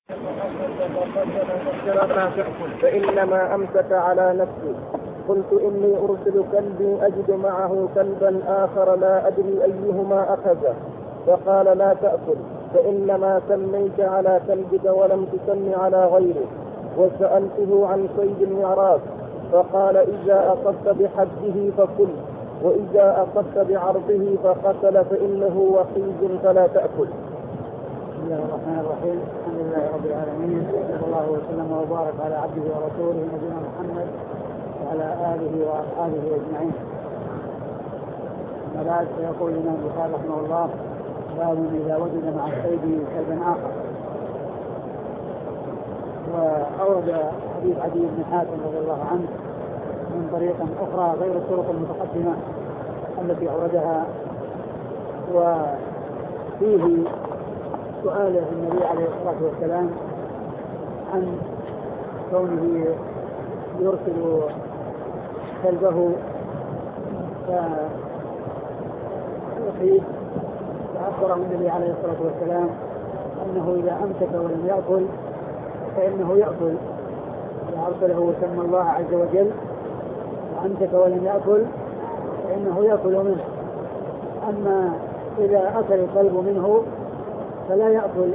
فإنما أمسك على نفسه. قلت إني أرسل كلبي أجد معه كلبا آخر لا أدري أيهما أخذه. فقال لا تأكل، فإنما سميت على كلبك ولم تسم على غيره. وسألته عن صيد المعراج فقال إذا أصبت بحده فكل، وإذا أصبت بعرضه فقتل فإنه وحيد فلا تأكل. بسم الله الرحمن الرحيم. الحمد لله رب العالمين، صلى الله وسلم وبارك على عبده ورسوله نبينا محمد وعلى آله وأصحابه أجمعين. أما بعد، فيقول الإمام البخاري رحمه الله: باب إذا وجد مع الصيد كلبا آخر. وأورد حديث عدي بن حاتم رضي الله عنه من طريق أخرى غير الطرق المتقدمة التي أوردها، وفيه سؤال النبي عليه الصلاة والسلام عن كونه يرسل كلبه فيصيد، فأخبره النبي عليه الصلاة والسلام أنه إذا أمسك ولم يأكل فإنه يأكل، إذا أرسله وسمى الله عز وجل وأمسك ولم يأكل فإنه يأكل منه. أما إذا أكل الكلب منه فلا يأكل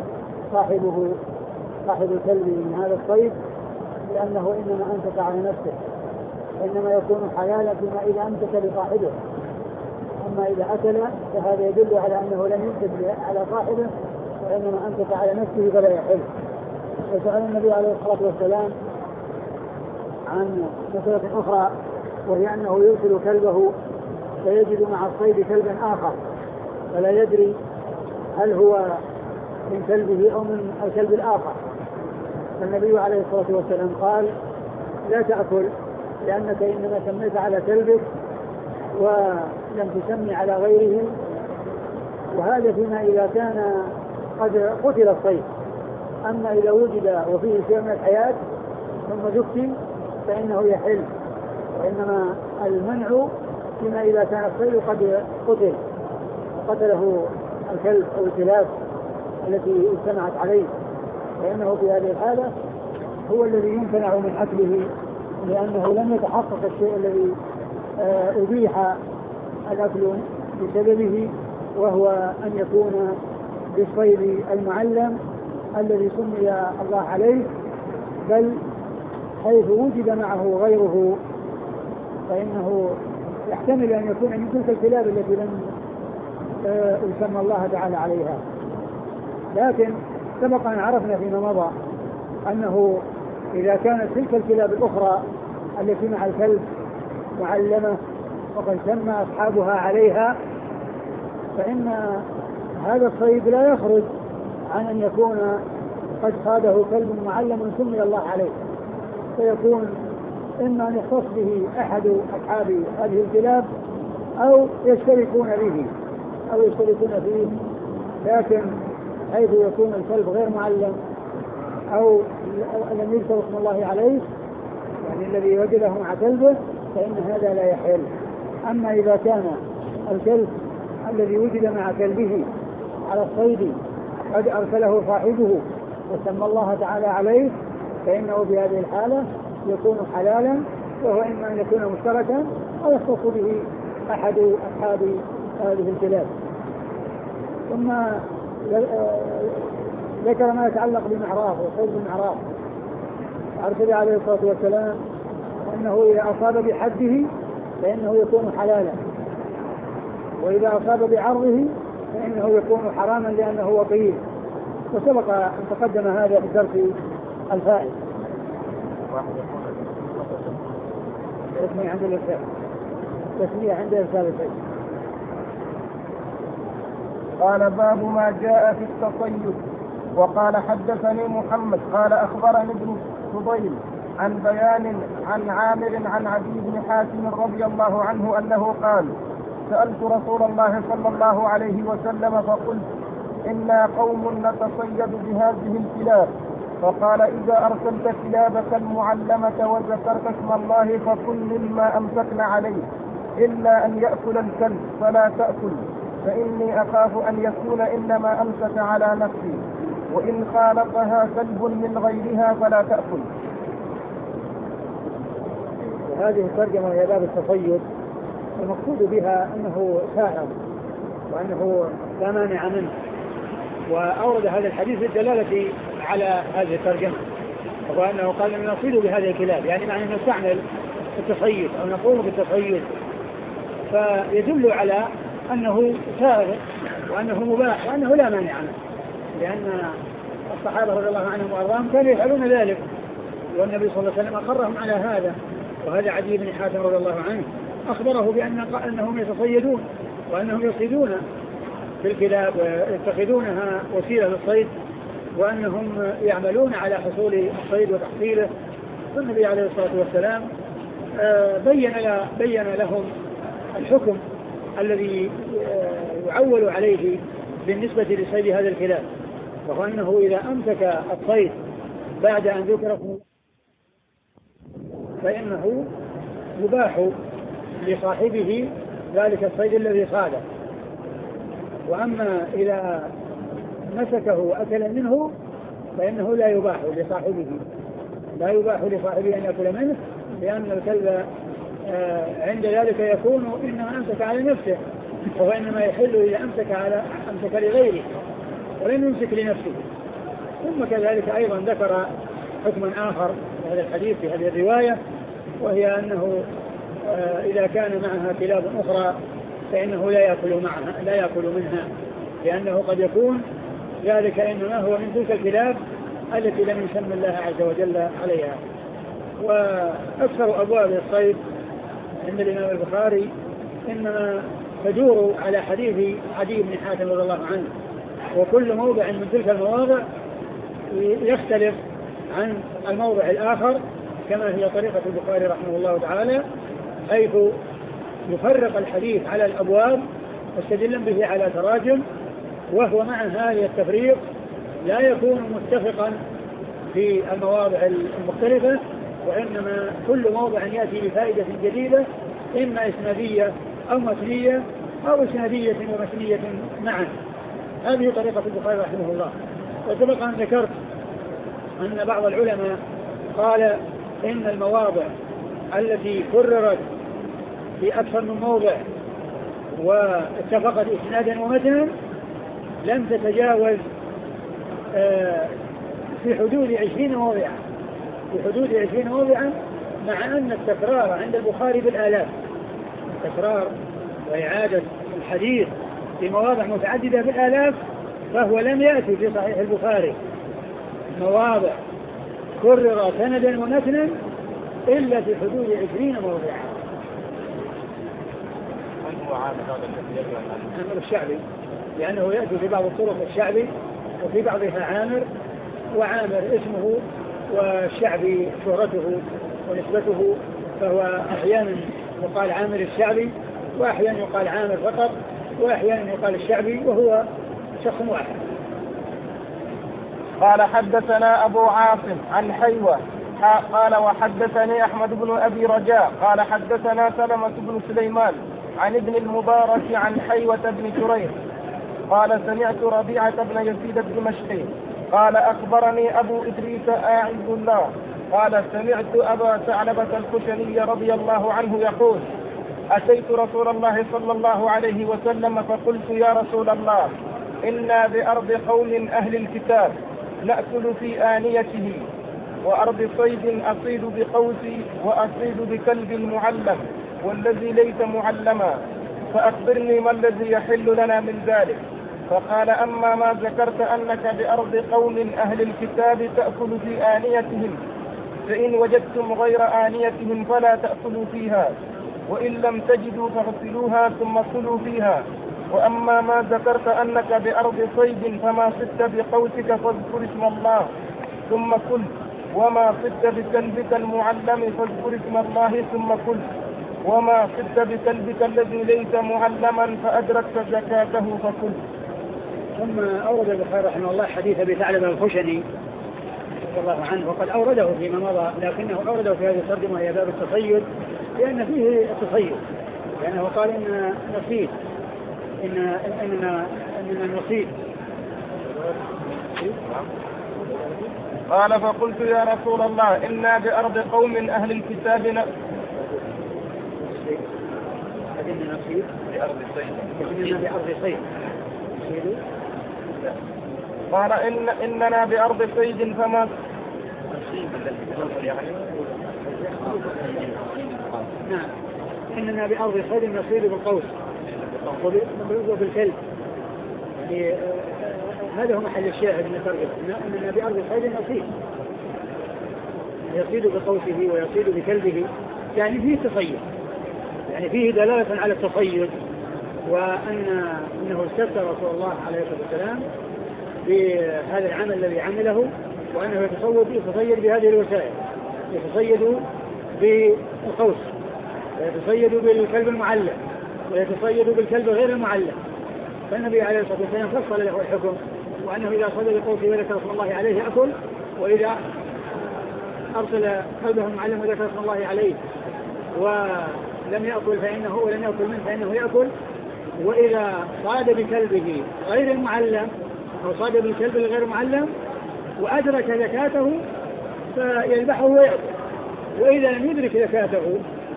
صاحب الكلب من هذا الصيد، لأنه إنما أمسك على نفسه، وإنما يكون حلالا فيما إذا أمسك لصاحبه. أما إذا أكل فهذا يدل على أنه لم يمسك على صاحبه، وإنما أمسك على نفسه فلا يحل. وسأل النبي عليه الصلاة والسلام عن مسألة أخرى، وهي أنه يرسل كلبه فيجد مع الصيد كلبا آخر فلا يدري هل هو من كلبه أو من الكلب الآخر. فالنبي عليه الصلاة والسلام قال: لا تأكل، لأنك إنما سميت على كلبك ولم تسمي على غيره. وهذا فيما إذا كان قد قتل الصيد. أما إذا وجد وفيه شيء من الحياة ثم ذكي فإنه يحل. وإنما المنع فيما إذا كان الصيد قد قتله الكلب أو الكلاب التي اجتمعت عليه، فإنه في هذه الحالة هو الذي يمتنع من أكله، لأنه لم يتحقق الشيء الذي أبيح الأكل بسببه، وهو أن يكون بالصيد المعلم الذي سمي الله عليه، بل حيث وجد معه غيره فإنه يحتمل أن يكون من تلك الكلاب التي لم يسمى الله تعالى عليها. لكن سبق أن عرفنا فيما مضى أنه إذا كانت تلك الكلاب الأخرى التي مع الكلب معلمة وقد سمى أصحابها عليها، فإن هذا الصيد لا يخرج عن أن يكون قد صاده كلب معلم سمي الله عليه، فيكون إما أن يختص به أحد أصحاب هذه الكلاب أو يشتركون فيه. لكن حيث يكون الكلب غير معلم أو لم يذكر اسم الله عليه، يعني الذي وجده مع كلبه، فإن هذا لا يحل. أما إذا كان الكلب الذي وجد مع كلبه على الصيد قد أرسله صاحبه وسمى الله تعالى عليه، فإنه في هذه الحالة يكون حلالا، وهو إما أن يكون مشتركا أو يختص به أحد أصحاب هذه الكلاب. ثم ذكر ما يتعلق بالمعراض وصيد المعراض. أرسل عليه الصلاة والسلام أنه إذا أصاب بحده فإنه يكون حلالا، وإذا أصاب بعرضه فإنه يكون حراما لأنه وقيل. وسبق أن تقدم هذا في الدرس الفائت. تسمية عند الإرسال، تسمية عند إرسال الفائت. قال: باب ما جاء في التصيد. وقال: حدثني محمد قال أخبرني ابن فضيل عن بيان عن عامر عن عدي بن حاتم رضي الله عنه أنه قال: سألت رسول الله صلى الله عليه وسلم فقلت: إنا قوم نتصيد بهذه الكلاب، فقال: إذا أرسلت كلابك المعلمة وذكرت اسم الله فكل مما أمسكنا عليه، إلا أن يأكل الكلب فلا تأكل، فإني أخاف أن يكون إنما أمسك على نفسي. وإن خالطها كلب من غيرها فلا تأكل. وهذه الترجمة هي باب التصيد، المقصود بها أنه سائر وأنه لا مانع منه. وأورد هذا الحديث للدلالة على هذه الترجمة، وهو أنه قال أن نصيد بهذه الكلاب، يعني معنى أن نستعمل التصيد أو نقوم بالتصيد، فيدل على أنه سائر وأنه مباح وأنه لا مانع منه، لأن الصحابة رضي الله عنهم وأرضاهم كانوا يفعلون ذلك، والنبي صلى الله عليه وسلم أقرهم على هذا. وهذا عدي بن حاتم رضي الله عنه أخبره بأنهم يتصيدون وأنهم يصيدون بالكلاب ويتخذونها وسيلة للصيد، وأنهم يعملون على حصول الصيد وتحصيله. فالنبي عليه الصلاة والسلام بين لهم الحكم الذي يعول عليه بالنسبة لصيد هذا الكلاب، وهو أنه إذا أمسك الصيد بعد أن ذكره فإنه يباح لصاحبه ذلك الصيد الذي صاده، وأما إذا مسكه وأكل منه فإنه لا يباح لصاحبه أن يأكل منه، لأن الكلب عند ذلك يكون إنما أمسك على نفسه، وهو إنما يحل إذا أمسك لغيره ولم يمسك لنفسه. ثم كذلك أيضا ذكر حكما آخر في هذا الحديث في هذه الرواية، وهي أنه إذا كان معها كلاب أخرى فإنه لا يأكل منها، لأنه قد يكون ذلك إنما هو من تلك الكلاب التي لم يسمى الله عز وجل عليها. وأكثر أبواب الصيد عند الإمام البخاري إنما تدور على حديث عدي بن حاتم رضي الله عنه، وكل موضع من تلك المواضع يختلف عن الموضع الآخر، كما هي طريقة البخاري رحمه الله تعالى، حيث يفرق الحديث على الأبواب واستدل به على تراجم، وهو مع هذا التفريق لا يكون متفقا في المواضع المختلفة، وإنما كل موضع يأتي بفائدة جديدة، إما إسنادية أو متنية أو إسنادية ومتنية معا. هذه طريقة البخاري رحمه الله. وسبق أن ذكرت أن بعض العلماء قال إن المواضع التي كررت في أكثر من موضع واتفقت إسنادا ومتنا لم تتجاوز في حدود 20 موضعا، مع أن التكرار عند البخاري بالآلاف، التكرار وإعادة الحديث في مواضع متعددة بالآلاف، فهو لم يأتي في صحيح البخاري مواضع كرر سندا ومتنا إلا في حدود 20 موضعا. عامر الشعبي، لأنه يأتي في بعض الطرق الشعبي وفي بعضها عامر، وعامر اسمه والشعبي شهرته ونسبته، فهو أحيانا يقال عامر الشعبي، وأحيانا يقال عامر فقط، وأحيانا يقال الشعبي، وهو شخص واحد. قال حدثنا أبو عاصم عن حيوة قال وحدثني أحمد بن أبي رجاء قال حدثنا سلمة بن سليمان عن ابن المبارك عن حيوة بن شريح قال سمعت ربيعة بن يزيد الدمشقي قال أخبرني أبو إدريس أعز الله قال سمعت أبا ثعلبة الخشني رضي الله عنه يقول أتيت رسول الله صلى الله عليه وسلم فقلت يا رسول الله إنا بأرض قوم أهل الكتاب نأكل في آنيته، وأرض صيد أصيد بقوسي وأصيد بكلب معلم والذي ليس معلما، فأخبرني ما الذي يحل لنا من ذلك؟ فقال أما ما ذكرت أنك بأرض قوم أهل الكتاب تأكل في آنيتهم، فإن وجدتم غير آنيتهم فلا تأكلوا فيها، وإن لم تجدوا فاغسلوها ثم كلوا فيها. وأما ما ذكرت أنك بأرض صيد فما صدت بقوسك فاذكر اسم الله ثم كل، وما صدت بكلبك المعلم فاذكر اسم الله ثم كل، وما صدت بكلبك الذي ليس معلما فأدركت زكاته فكل. ثم أورد البخاري رحمه الله حديث أبي ثعلبة الخشني رضي الله عنه، وقد أورده فيما مضى، لكنه أورده في هذه الترجمة وهي باب التصيد، لأن فيه التصيد، لأنه قال إن نصيد إننا نصيد قال فقلت يا رسول الله إنا بأرض قوم أهل الكتاب قال إننا بأرض صيد فما نعم إننا بأرض صيد نصيد بالقوس وبالكلب. يعني هذا هو محل الشاهد من الترجمة، إننا بأرض صيد نصيد، يصيد بقوسه ويصيد بكلبه، يعني فيه تصيد، يعني فيه دلالة على التصيد، وأنه استفتى رسول الله عليه الصلاة والسلام بهذا العمل الذي عمله، وأنه يتصيد بهذه الوسائل، يتصيد بالقوس، ويتصيد بالكلب المعلم، ويتصيد بالكلب غير المعلم. فالنبي عليه الصلاة والسلام فصل له الحكم، وأنه إذا صيد بقوسه وذكر اسم الله عليه يأكل، وإذا أرسل كلبه المعلم وذكر اسم الله عليه ولم يأكل منه فإنه يأكل. وإذا صاد بكلبه غير المعلم أو صاد بالكلب الغير معلم وأدرك زكاته فيذبحه ويأكل، وإذا لم يدرك زكاته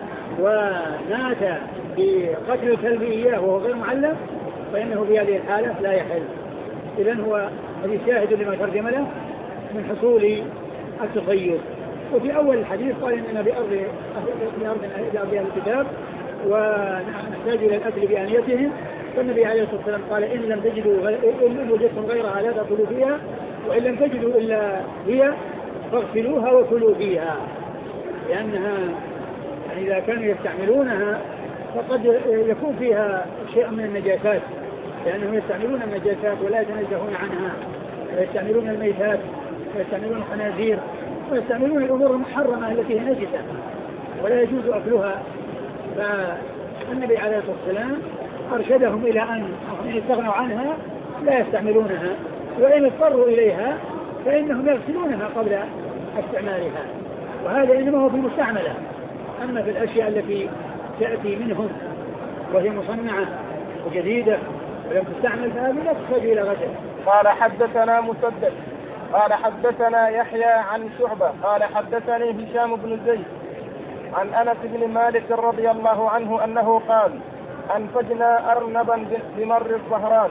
ونات بقتل الكلب إياه وهو غير معلم فإنه في هذه الحالة لا يحل. إذن هو هذه شاهد لما ترجم له من حصول التصيد. وفي أول الحديث قال إننا بأرض أهل الكتاب ونحتاج إلى الأكل بآنيتهم، فالنبي عليه الصلاة والسلام قال إن وجدتم غيرها لا تأكلوا فيها، وإن لم تجدوا إلا هي فاغسلوها وكلوا فيها، لأنها يعني إذا كانوا يستعملونها فقد يكون فيها شيء من النجاسات، لأنهم يستعملون النجاسات ولا يتنزهون عنها، ويستعملون الميتات ويستعملون الخنازير ويستعملون الأمور المحرمة التي هي نجسة ولا يجوز أكلها. فالنبي عليه الصلاة والسلام أرشدهم إلى أن يستغنوا عنها لا يستعملونها، وإن اضطروا إليها فإنهم يغسلونها قبل استعمالها، وهذا إنما هو في المستعملة. أما في الأشياء التي تأتي منهم وهي مصنعة وجديدة ولم تستعمل فهذه لا تحتاج إلى غسل. قال حدثنا مسدد قال حدثنا يحيى عن شعبة قال حدثني هشام بن زيد عن أنس بن مالك رضي الله عنه أنه قال أنفجنا أرنبا بمر الظهران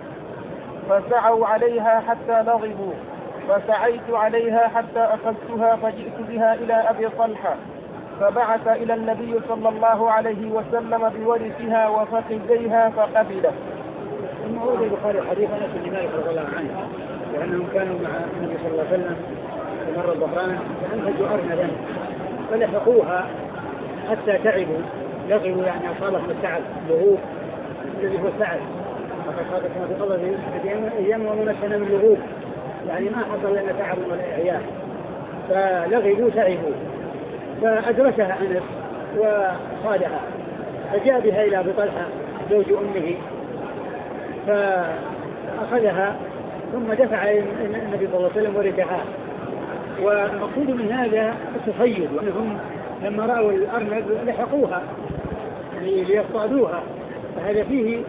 فسعوا عليها حتى لغبوا، فسعيت عليها حتى أخذتها فجئت بها إلى أبي طلحة فبعث إلى النبي صلى الله عليه وسلم بورثها وفخذيها فقبله. ثم ورد البخاري حديث أنس بن مالك رضي الله عنه لأنهم كانوا مع النبي صلى الله عليه وسلم في مر الظهران فأنفجوا أرنبا فلحقوها حتى تعبوا، لغبوا يعني أصابهم التعب، لغوب الذي هو التعب، وقد قال كما في قوله أيام ومنسنا من لغوب، يعني ما حصل لنا تعب ولا إعياء، فلغبوا تعبوا. فأدركها أنس وصادها فجاء بها إلى أبي طلحة زوج أمه فأخذها ثم دفع النبي صلى الله عليه وسلم ورثها. والمقصود من هذا التصيد، وأنهم لما رأوا الأرنب لحقوها يعني ليصطادوها، فهذا فيه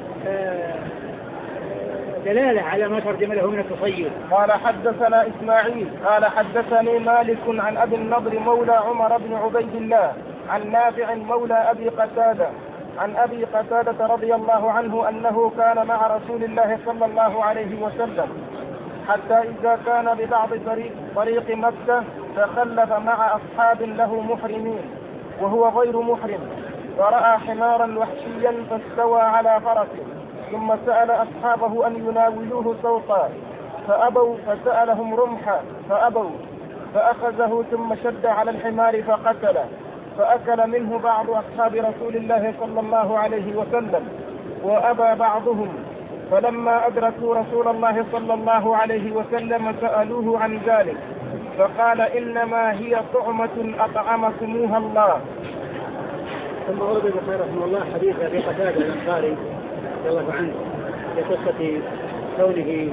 دلالة على ما ترجم له من التصيد. قال حدثنا إسماعيل قال حدثني مالك عن أبي النضر مولى عمر بن عبيد الله عن نافع مولى أبي قتادة عن أبي قتادة رضي الله عنه أنه كان مع رسول الله صلى الله عليه وسلم حتى إذا كان ببعض طريق مكة تخلف مع أصحاب له محرمين وهو غير محرم، فرأى حمارا وحشيا فاستوى على فرسه، ثم سأل أصحابه أن يناولوه سوطا فأبوا، فسألهم رمحا فأبوا، فأخذه ثم شد على الحمار فقتله، فأكل منه بعض أصحاب رسول الله صلى الله عليه وسلم وأبى بعضهم، فلما أدركوا رسول الله صلى الله عليه وسلم سألوه عن ذلك فقال إنما هي طعمة أطعمكموها الله. ثم ورد البخاري رحمه الله حديث أبي قتادة الأنصاري رضي الله عنه بقصة كونه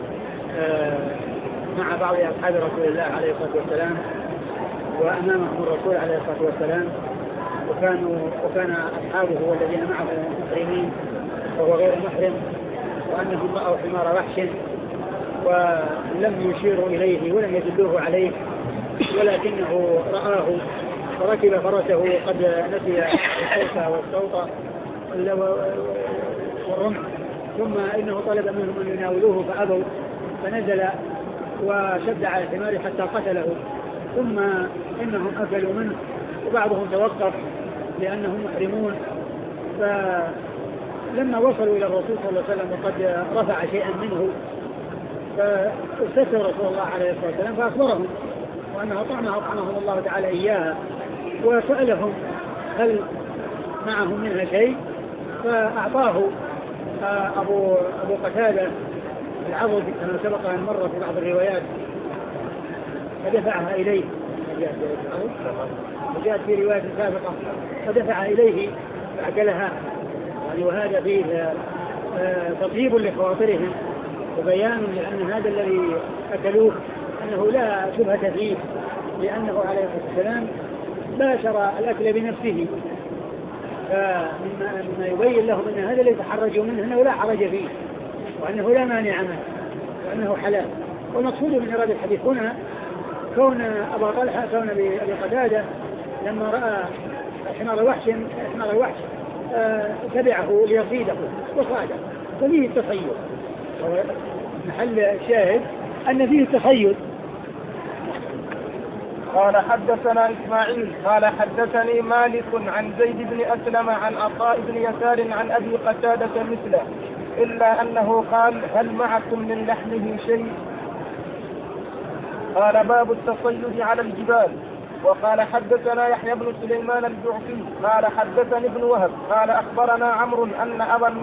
مع بعض أصحاب رسول الله عليه الصلاة والسلام وأمامهم الرسول عليه الصلاة والسلام، وكان أصحابه والذين معه محرمين وهو غير محرم، وأنهم رأوا حمار وحش ولم يشيروا إليه ولم يدلوه عليه، ولكنه رآه وركب فرسه قد نسي الصوت والصوت والرمح، ثم إنه طلب منهم أن يناولوه فأبوا، فنزل وشد على الحمار حتى قتله، ثم إنهم أكلوا منه وبعضهم توقف لأنهم محرمون. فلما وصلوا إلى الرسول صلى الله عليه وسلم وقد رفع شيئا منه فاستفسر رسول الله عليه الصلاة والسلام فأخبرهم وأنها طعمها أطعمهم الله تعالى إياها، وسألهم هل معهم منها شيء، فأعطاه أبو قتادة العضد كما سبق أن مر في بعض الروايات، فدفعها إليه، وجاءت في رواية سابقة فدفع إليه فأكلها، وهذا فيه تطيب لخواطرهم وبيان لأن هذا الذي أكلوه أنه لا شبهة فيه، لأنه عليه الصلاة والسلام باشر الأكل بنفسه، فمما يبين لهم أن هذا الذي تحرجوا منه أنه لا حرج فيه وأنه لا مانع منه وأنه حلال. والمقصود من إرادة الحديث هنا كون أبا طلحة كون أبي قتادة لما رأى حمار الوحش تبعه ليصيده وصاده، ففيه التصيد، محل الشاهد أن فيه التصيد. قال حدثنا إسماعيل قال حدثني مالك عن زيد بن أسلم عن عطاء بن يسار عن أبي قتادة مثله، إلا أنه قال هل معكم من لحمه شيء؟ قال باب التصيد على الجبال. وقال حدثنا يحيى بن سليمان الجعفي قال حدثني ابن وهب قال أخبرنا عمرو أن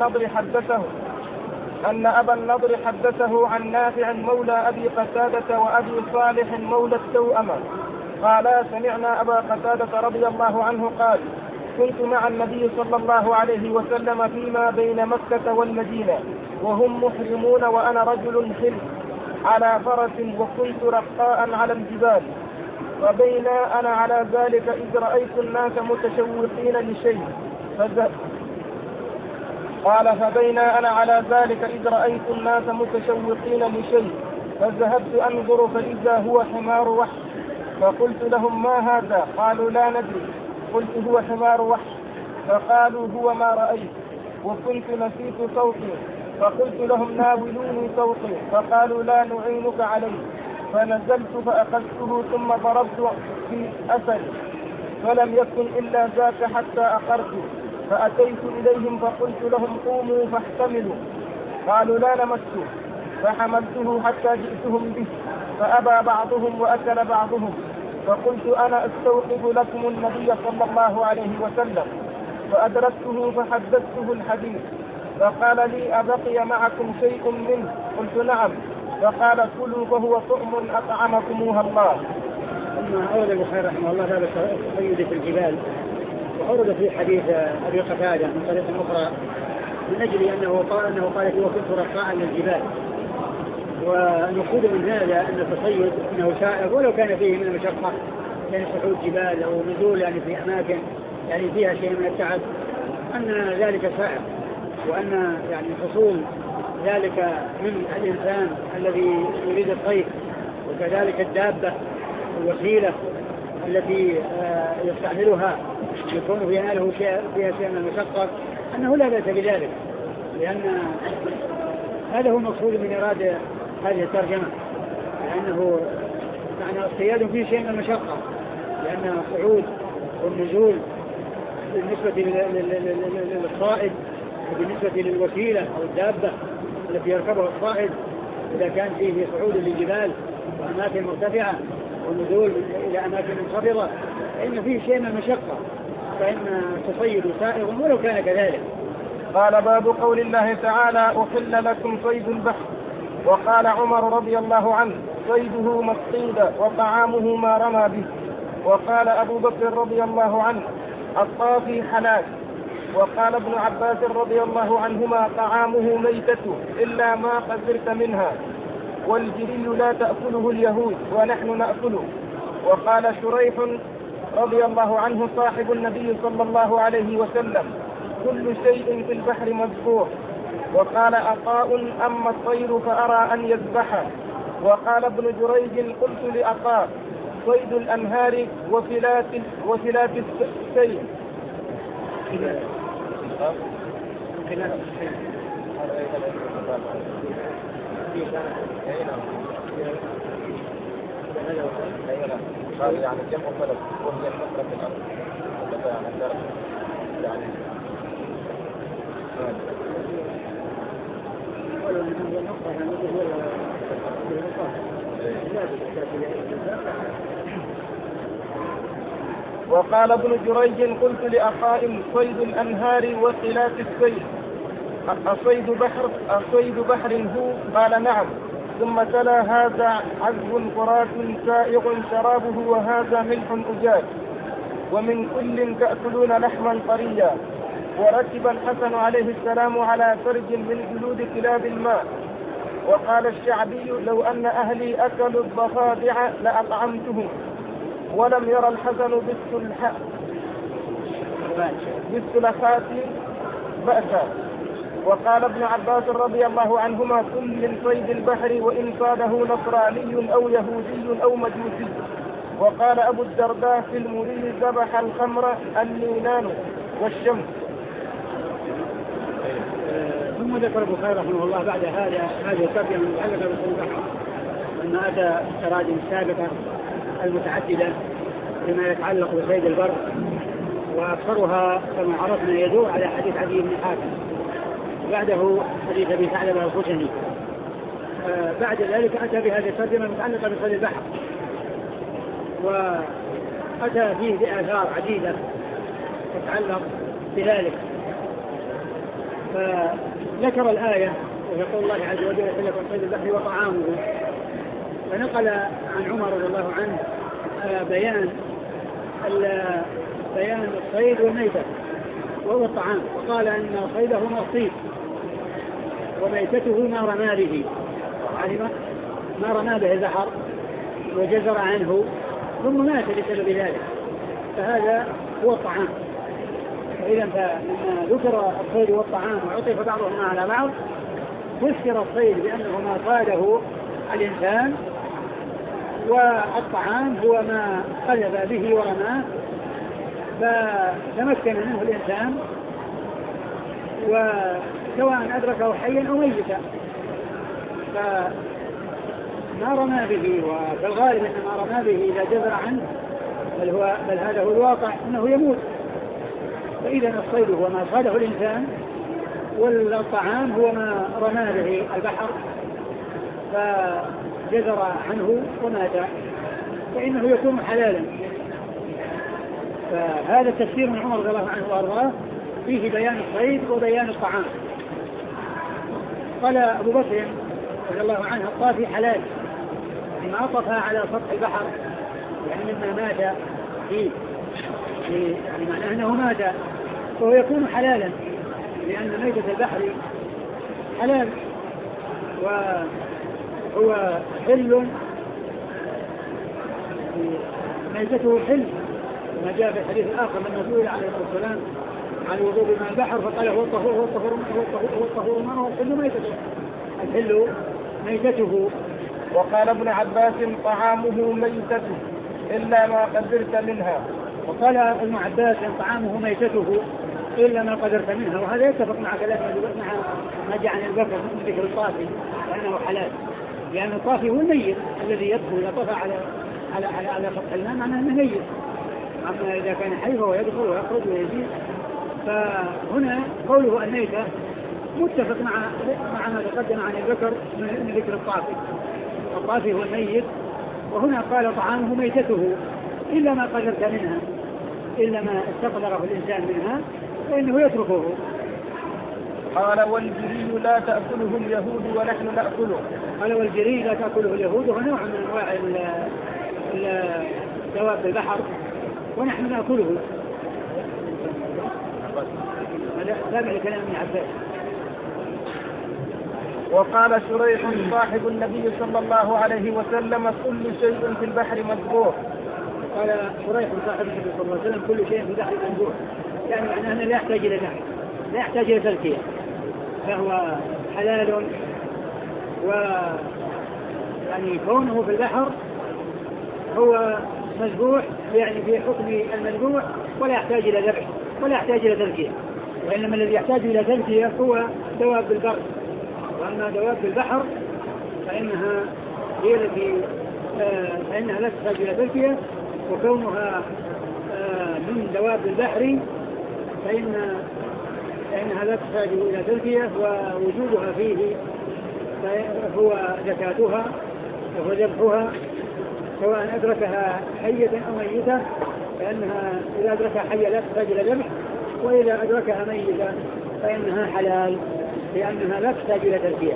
أبا النضر حدثه عن نافع مولى أبي قتادة وأبي صالح مولى التوأمة قال سمعنا أبا قتادة رضي الله عنه قال كنت مع النبي صلى الله عليه وسلم فيما بين مكة والمدينة وهم محرمون وأنا رجل حل على فرس وكنت رقاء على الجبال، فبينا أنا على ذلك إذ رأيت الناس متشوقين لشيء فذهبت أنظر فإذا هو حمار وحش، فقلت لهم ما هذا؟ قالوا لا ندري. قلت هو حمار وحش، فقالوا هو ما رأيت، وكنت نسيت صوتي، فقلت لهم ناولوني صوتي، فقالوا لا نعينك عليه، فنزلت فأخذته ثم ضربت في أثري فلم يكن إلا ذاك حتى أقرت، فأتيت إليهم فقلت لهم قوموا فاحتملوا، قالوا لا نمسه، فحملته حتى جئتهم به، فأبى بعضهم وأكل بعضهم، فقلت أنا أستوقف لكم النبي صلى الله عليه وسلم، فأدركته فحدثته الحديث، فقال لي أبقي معكم شيء منه؟ قلت نعم، فقال كلوا فهو طعم أطعمكموها الله. ثم أورد البخاري رحمه الله باب التصيد في الجبال، وأورد في حديث أبي قتادة من طريق أخرى من أجل أنه قال وكنت رقاء للجبال، ونقول من هذا أن التصيد أنه شائع ولو كان فيه من المشقة، يعني صعود جبال أو نزول يعني في أماكن يعني فيها شيء من التعب، أن ذلك شائع، وأن يعني حصول ذلك من الإنسان الذي يريد الصيد، وكذلك الدابة الوسيلة التي يستعملها يكون فيها شيء من المشقة، أنه لا بأس بذلك، لأن هذا هو المقصود من إرادة هذه الترجمة، لأنه معنى الصياد فيه شيء من المشقة، لأن الصعود والنزول بالنسبة للصائد وبالنسبة للوسيلة أو الدابة التي يركبها الصائد، إذا كان فيه صعود للجبال وأماكن مرتفعة ونزول إلى أماكن منخفضة فإن فيه شيء من المشقة، فإن التصيد سائغ ولو كان كذلك. قال باب قول الله تعالى أحل لكم صيد البحر. وقال عمر رضي الله عنه صيده ما اصطيد وطعامه ما رمى به. وقال أبو بكر رضي الله عنه الطافي حلال. وقال ابن عباس رضي الله عنهما طعامه ميتة إلا ما قدرت منها، والجري لا تأكله اليهود ونحن نأكله. وقال شريح رضي الله عنه صاحب النبي صلى الله عليه وسلم كل شيء في البحر مذكور وقال عطاء: أما الطير فأرى أن يذبحه. وقال ابن جريج: قلت لعطاء: صيد الأنهار وفلات السيل. يعني جمع فلك وهي النصرة في الأرض يعني وقال ابن جريج: قلت لعطاء: صيد الأنهار وخلاف السيل أصيد بحر هو؟ قال: نعم. ثم تلا: هذا عذب فرات سائغ شرابه، وهذا ملح أجاج، ومن كل تأكلون لحما طريا. وركب الحسن عليه السلام على فرج من جلود كلاب الماء. وقال الشعبي: لو أن أهلي أكلوا الضفادع لأطعمتهم. ولم يرى الحسن بالسلحات بأسا. وقال ابن عباس رضي الله عنهما: كل من صيد البحر وإن صاده نصراني أو يهودي أو مجوسي. وقال أبو الدرداء في المري: ذبح الخمر النينان والشمس. ثم ذكر البخاري رحمه الله بعد هذه الترجمة المتعلقة بصيد البحر أن أتى تراجم سابقة المتعددة فيما يتعلق بصيد البر، وأكثرها كما عرفنا يدور على حديث عدي بن حاتم، بعده حديث أبي ثعلبة الخشني. بعد ذلك أتى بهذه الترجمة المتعلقة بصيد البحر، وأتى فيه بآثار عديدة تتعلق بذلك. فذكر الآية ويقول الله عز وجل: يحل لكم صيد البحر وطعامه. فنقل عن عمر رضي الله عنه بيان الصيد والميتة وهو الطعام، وقال أن صيده مصيد وميتته ما رمى به، يعني ما رمى به البحر وجزر عنه ثم مات بسبب ذلك، فهذا هو الطعام. فإذا لما ذكر الصيد والطعام وعطف بعضهما على بعض، فسر الصيد بأنه ما صاده الإنسان، والطعام هو ما قذف به ورماه فتمكن منه الإنسان، وسواء أدركه حيا أو ميتا. فما رمى به، وفي الغالب أن ما رمى به إذا جزر عنه بل هذا هو الواقع أنه يموت. فإذا الصيد هو ما صاده الإنسان، والطعام هو ما رمى به البحر فجزر عنه ومات، فإنه يكون حلالا. فهذا التفسير من عمر رضي الله عنه وارضاه فيه بيان الصيد وبيان الطعام. قال أبو بكر رضي الله عنه: الطافي حلال، لما أطفها على سطح البحر، يعني مما مات فيه، يعني معناه أنه مات، فهو يكون حلالا لأن ميتة البحر حلال، وهو حل، ميتته حل، ما جاء في الحديث الآخر لما سئل عليه الصلاة والسلام عن الوضوء بماء البحر فقال: هو الطهور ماء والحل ميتته، الحل ميتته. وقال ابن عباس: طعامه ميتته إلا ما قدرت منها. وقال ابن عباس: طعامه ميتته إلا ما قدرت منها. وهذا يتفق مع كلام ما جاء عن البكر من ذكر الطافي لأنه حلال، لأن الطافي هو الميت الذي يدخل إذا طفى على سطح الماء، معناه أنه ميت. أما إذا كان حي فهو يدخل ويخرج ويزيد. فهنا قوله الميتة متفق مع ما تقدم عن البكر من ذكر الطافي. الطافي هو الميت، وهنا قال: طعامه ميتته إلا ما قدرت منها، إلا ما استقدره الإنسان منها فإنه يتركه. قال: والجري لا تأكله اليهود ونحن نأكله. قال: والجري لا تأكله اليهود، وهو نوع من أنواع دواب البحر ونحن نأكله. هذا تابع لكلام ابن عباس. وقال شريح صاحب النبي صلى الله عليه وسلم: كل شيء في البحر مذبوح. قال شريح صاحب النبي صلى الله عليه وسلم: كل شيء في البحر مذبوح، يعني معناه أنه لا يحتاج إلى نحر، لا يحتاج إلى تزكية، فهو حلال، ويعني كونه في البحر هو مذبوح يعني في حكم المذبوح ولا يحتاج إلى ذبح ولا يحتاج إلى تزكية، وإنما الذي يحتاج إلى تزكية هو دواب البر، وأما دواب البحر فإنها هي التي فإنها لا تحتاج إلى تزكية، وكونها من دواب البحر فإنها لا تحتاج إلى تزكية، ووجودها فيه هو زكاتها وهو ذبحها، سواء أدركها حية أو ميتة، فإنها إذا أدركها حية لا تحتاج إلى ذبح، وإذا أدركها ميتة فإنها حلال لأنها لا تحتاج إلى تزكية.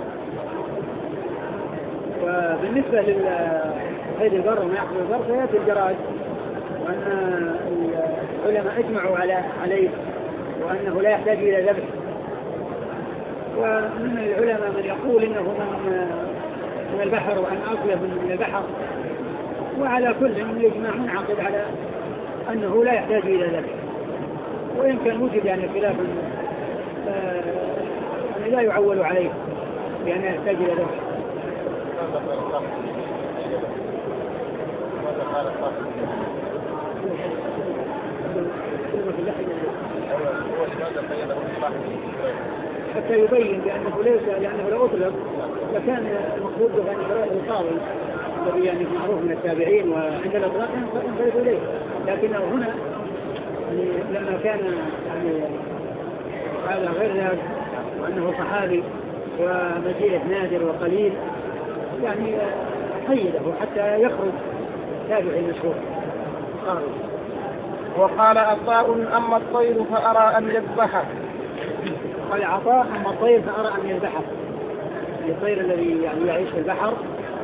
وبالنسبة لصيد البر وما يحصل البر فيأتي الجراد، وأن العلماء اجمعوا عليه وأنه لا يحتاج إلى ذبح، ومن العلماء من يقول إنه من البحر وأن أصله من البحر، وعلى كل من الإجماع منعقد على أنه لا يحتاج إلى ذبح، وإن كان وجد يعني خلاف لا يعول عليه لأنه يحتاج إلى ذبح. حتى يبين بأنه لأنه لو أطلق لكان المقصود بأن شرائع القاضي الذي يعني معروف من التابعين وعند الأطلاق ينفرد إليه، لكنه هنا لما كان يعني هذا غير ذلك وأنه صحابي ومجيئه نادر وقليل يعني قيده حتى يخرج تابعي مشهور. وقال عطاء أما الطير فأرى أن يذبحه. قال عطاء أما الطير فأرى أن يذبحه، الطير الذي يعني يعيش في البحر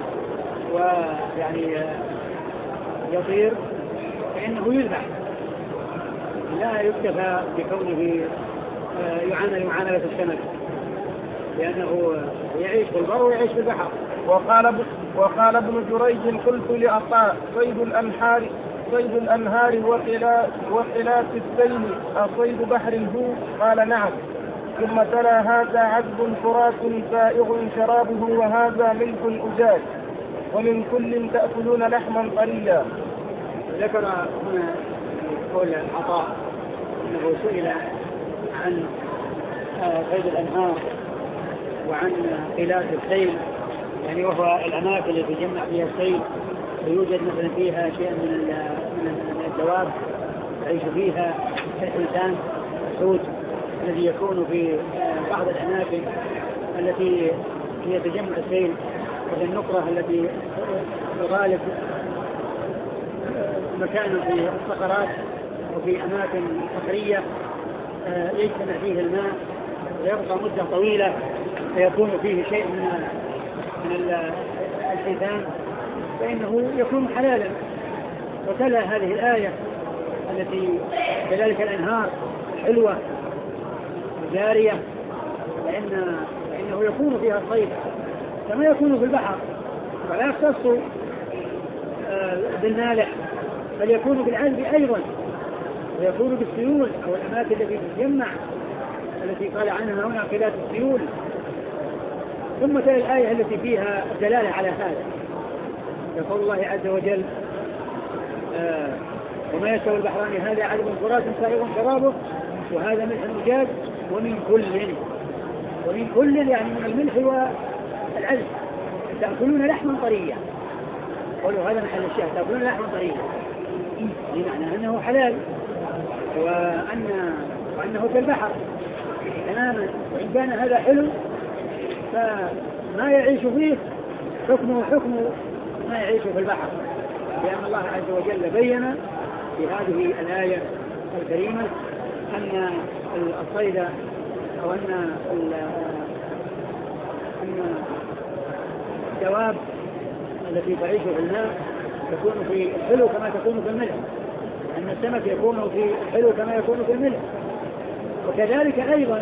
ويعني يطير فإنه يذبح، لا يكتفى بكونه يعامل معاملة السمك، لأنه يعيش في البر ويعيش في البحر. وقال ابن جريج قلت لعطاء صيد الأنهار وخلاف السيل أصيد بحر هو؟ قال نعم. ثم تلا هذا عذب فرات سائغ شرابه وهذا ملح أجاج ومن كل تأكلون لحما طريا. ذكر هنا قول عطاء أنه سئل عن صيد الأنهار وعن خلاف السيل، يعني وهو الأماكن التي يجمع فيها السيل ويوجد مثلا فيها شيء من الدواب يعيش فيها الإنسان، الحوت الذي يكون في بعض الأماكن التي هي تجمع السيل، وهي النقرة التي غالب مكان في الصخرات وفي أماكن صخرية يجتمع فيه الماء ويبقى مدة طويلة فيكون فيه شيء من الحيتان فإنه يكون حلالا. وتلا هذه الآية التي كذلك الأنهار حلوة جارية لأنه يكون فيها الصيد كما يكون في البحر، ولا يختص بالمالح بل يكون بالعذب أيضا، ويكون بالسيول أو الأماكن التي تتجمع التي قال عنها هنا خلاف السيول. ثم تلك الآية التي فيها الدلالة على هذا، يقول الله عز وجل وما يستوي البحران هذا عذب فرات سائغ شرابه وهذا ملح أجاج ومن كل يعني من الملح والعذب تأكلون لحما طريا. قولوا هذا محل الشاهد، تأكلون لحما طريا بمعنى أنه حلال وأنه كالبحر تماما، وإن كان هذا حلو فما يعيش فيه حكمه حكم ما يعيش في البحر، لأن الله عز وجل بين في هذه الآية الكريمة أن الصيد أو أن الدواب التي تعيش في الماء تكون في الحلو كما تكون في الملح، أن السمك يكون في الحلو كما يكون في الملح. وكذلك أيضا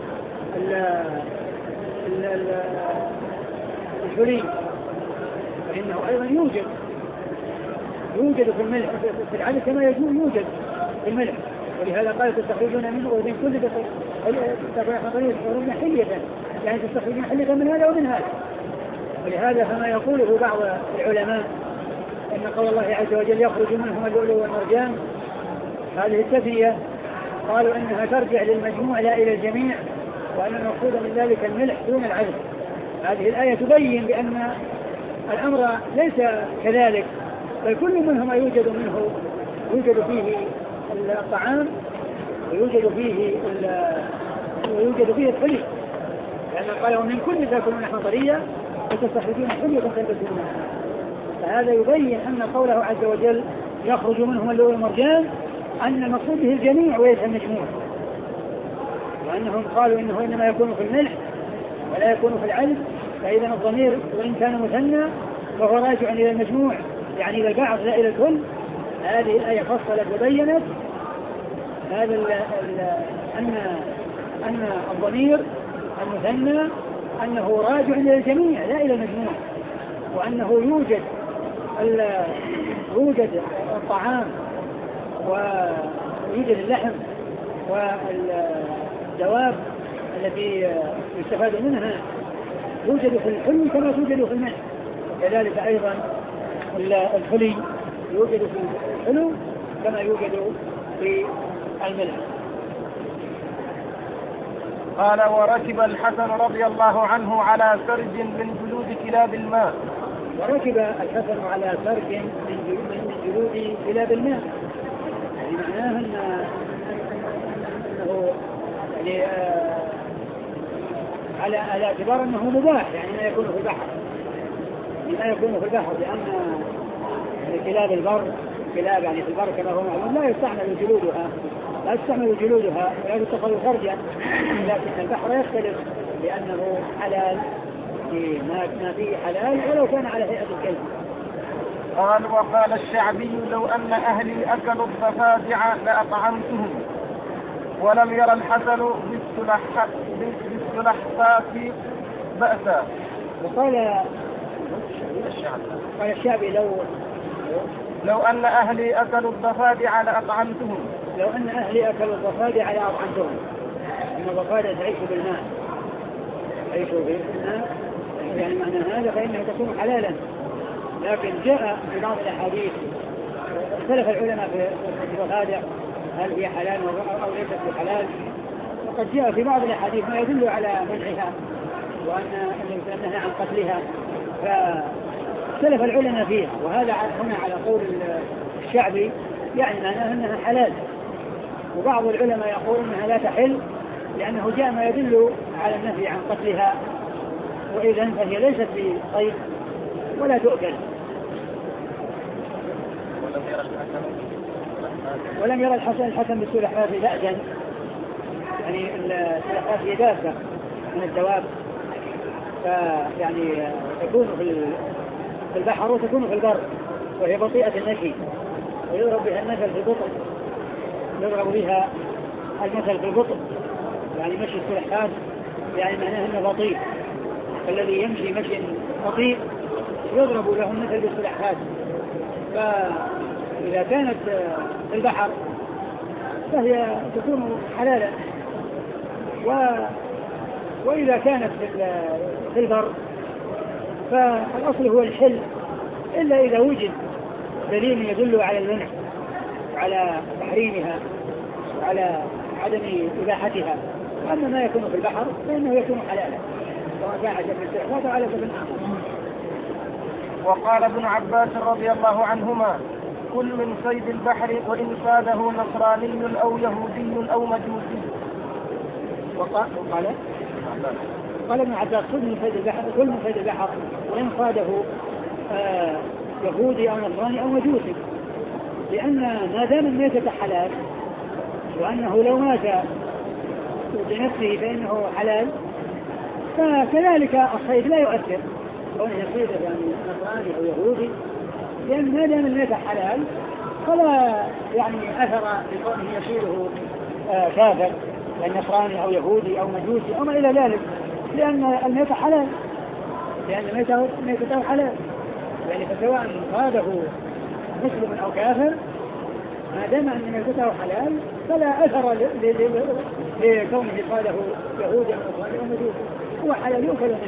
الحلي فإنه أيضا يوجد في الملح في العدد كما يوجد في الملح، ولهذا قال تستخرجون منه ومن كل تستخرجون حلية، يعني تستخرجون حلية من هذا ومن هذا. ولهذا فما يقوله بعض العلماء أن قول الله عز وجل يخرج منهما اللؤلؤ والمرجان، هذه التثنية قالوا أنها ترجع للمجموع لا إلى الجميع، وأن المقصود من ذلك الملح دون العذب. هذه الآية تبين بأن الأمر ليس كذلك، بل كل منهما يوجد فيه الطعام ويوجد فيه الحلي، لأن قالوا من كل تأكلون لحما طريا وتستخرجون حلية تلبسونها. فهذا يبين أن قوله عز وجل يخرج منهما اللؤلؤ والمرجان أن المقصود به الجميع وليس المجموع، وأنهم قالوا إنه إنما يكون في الملح ولا يكون في العلم، فإذا الضمير وإن كان مثنى فهو راجع إلى المجموع، يعني إلى البعض لا إلى الكل. هذه الآية فصلت وبينت هذا أن الضمير المثنى أنه راجع إلى الجميع لا إلى المجموع، وأنه يوجد الطعام ويوجد اللحم والدواب التي يستفاد منها يوجد في الحلي كما توجد في الملح، كذلك أيضا الحلي يوجد في الحلو كما يوجد في الملح. قال وركب الحسن رضي الله عنه على سرج من جلود كلاب الماء. وركب الحسن على سرج من جلود كلاب الماء، يعني معناه أنه يعني على اعتبار أنه مباح، يعني ما يكون في البحر، لأن كلاب البر كلاب يعني في البر كما هو معلوم لا يستعمل جلودها ولا تتخذ خرجا، لكن البحر يختلف لأنه حلال، ما فيه حلال ولو كان على هيئة الكلب. قال وقال الشعبي لو أن أهلي أكلوا الضفادع لأطعمتهم، ولم يرى الحسن بالسلحفاة بأسا. وقال الشعبي لو أن أهلي أكلوا الضفادع لأطعمتهم. أن الضفادع تعيش بالماء، يعني معنى هذا فإنه تكون حلالا. لكن جاء في بعض الأحاديث اختلف العلماء في الضفادع هل هي حلال أو ليست بحلال، وقد جاء في بعض الأحاديث ما يدل على منعها وأن نهى عن قتلها، فاختلف العلماء فيها. وهذا هنا على قول الشعبي يعني معناه أنها حلال، وبعض العلماء يقول أنها لا تحل لأنه جاء ما يدل على النهي عن قتلها، وإذن فهي ليست بصيد ولا تؤكل. ولم يرى الحسن بالسلحفاة بأسا، يعني السلحفاة هي دابة من الدواب، فيعني تكون في البحر وتكون في البر، وهي بطيئة المشي، ويضرب بها المثل في البطء، يعني مشي السلحفاة يعني معناه أنه بطيء، فالذي يمشي مشي بطيء يضرب له المثل بالسلحفاة. فإذا كانت في البحر فهي تكون حلالا، وإذا كانت في البر فالأصل هو الحل، إلا إذا وجد دليل يدل على المنع وعلى تحريمها وعلى عدم إباحتها. أما ما يكون في البحر فإنه يكون حلالا، سواء كان عجب السلحفاة وعلى سبيل الآخر. وقال ابن عباس رضي الله عنهما كل من صيد البحر وإن صاده نصراني أو يهودي أو مجوسي. قال ابن عباس كل من صيد البحر وإن صاده يهودي أو نصراني أو مجوسي، لأن ما دام الميتة حلال وأنه لو مات بنفسه فإنه حلال، فكذلك الصيد لا يؤثر كونه يصيد يعني نصراني أو يهودي، لأن ما دام الميتة حلال فلا يعني أثر لكونه يصيده كافر يعني نصراني أو يهودي أو مجوسي أو ما إلى ذلك، لأن الميتة حلال، لأن ميتته حلال، يعني فسواء صاده مسلم أو كافر ما دام أن ميتته حلال فلا أثر لكونه قاله يهودا أو مجوسا، هو حلال يؤكل منه.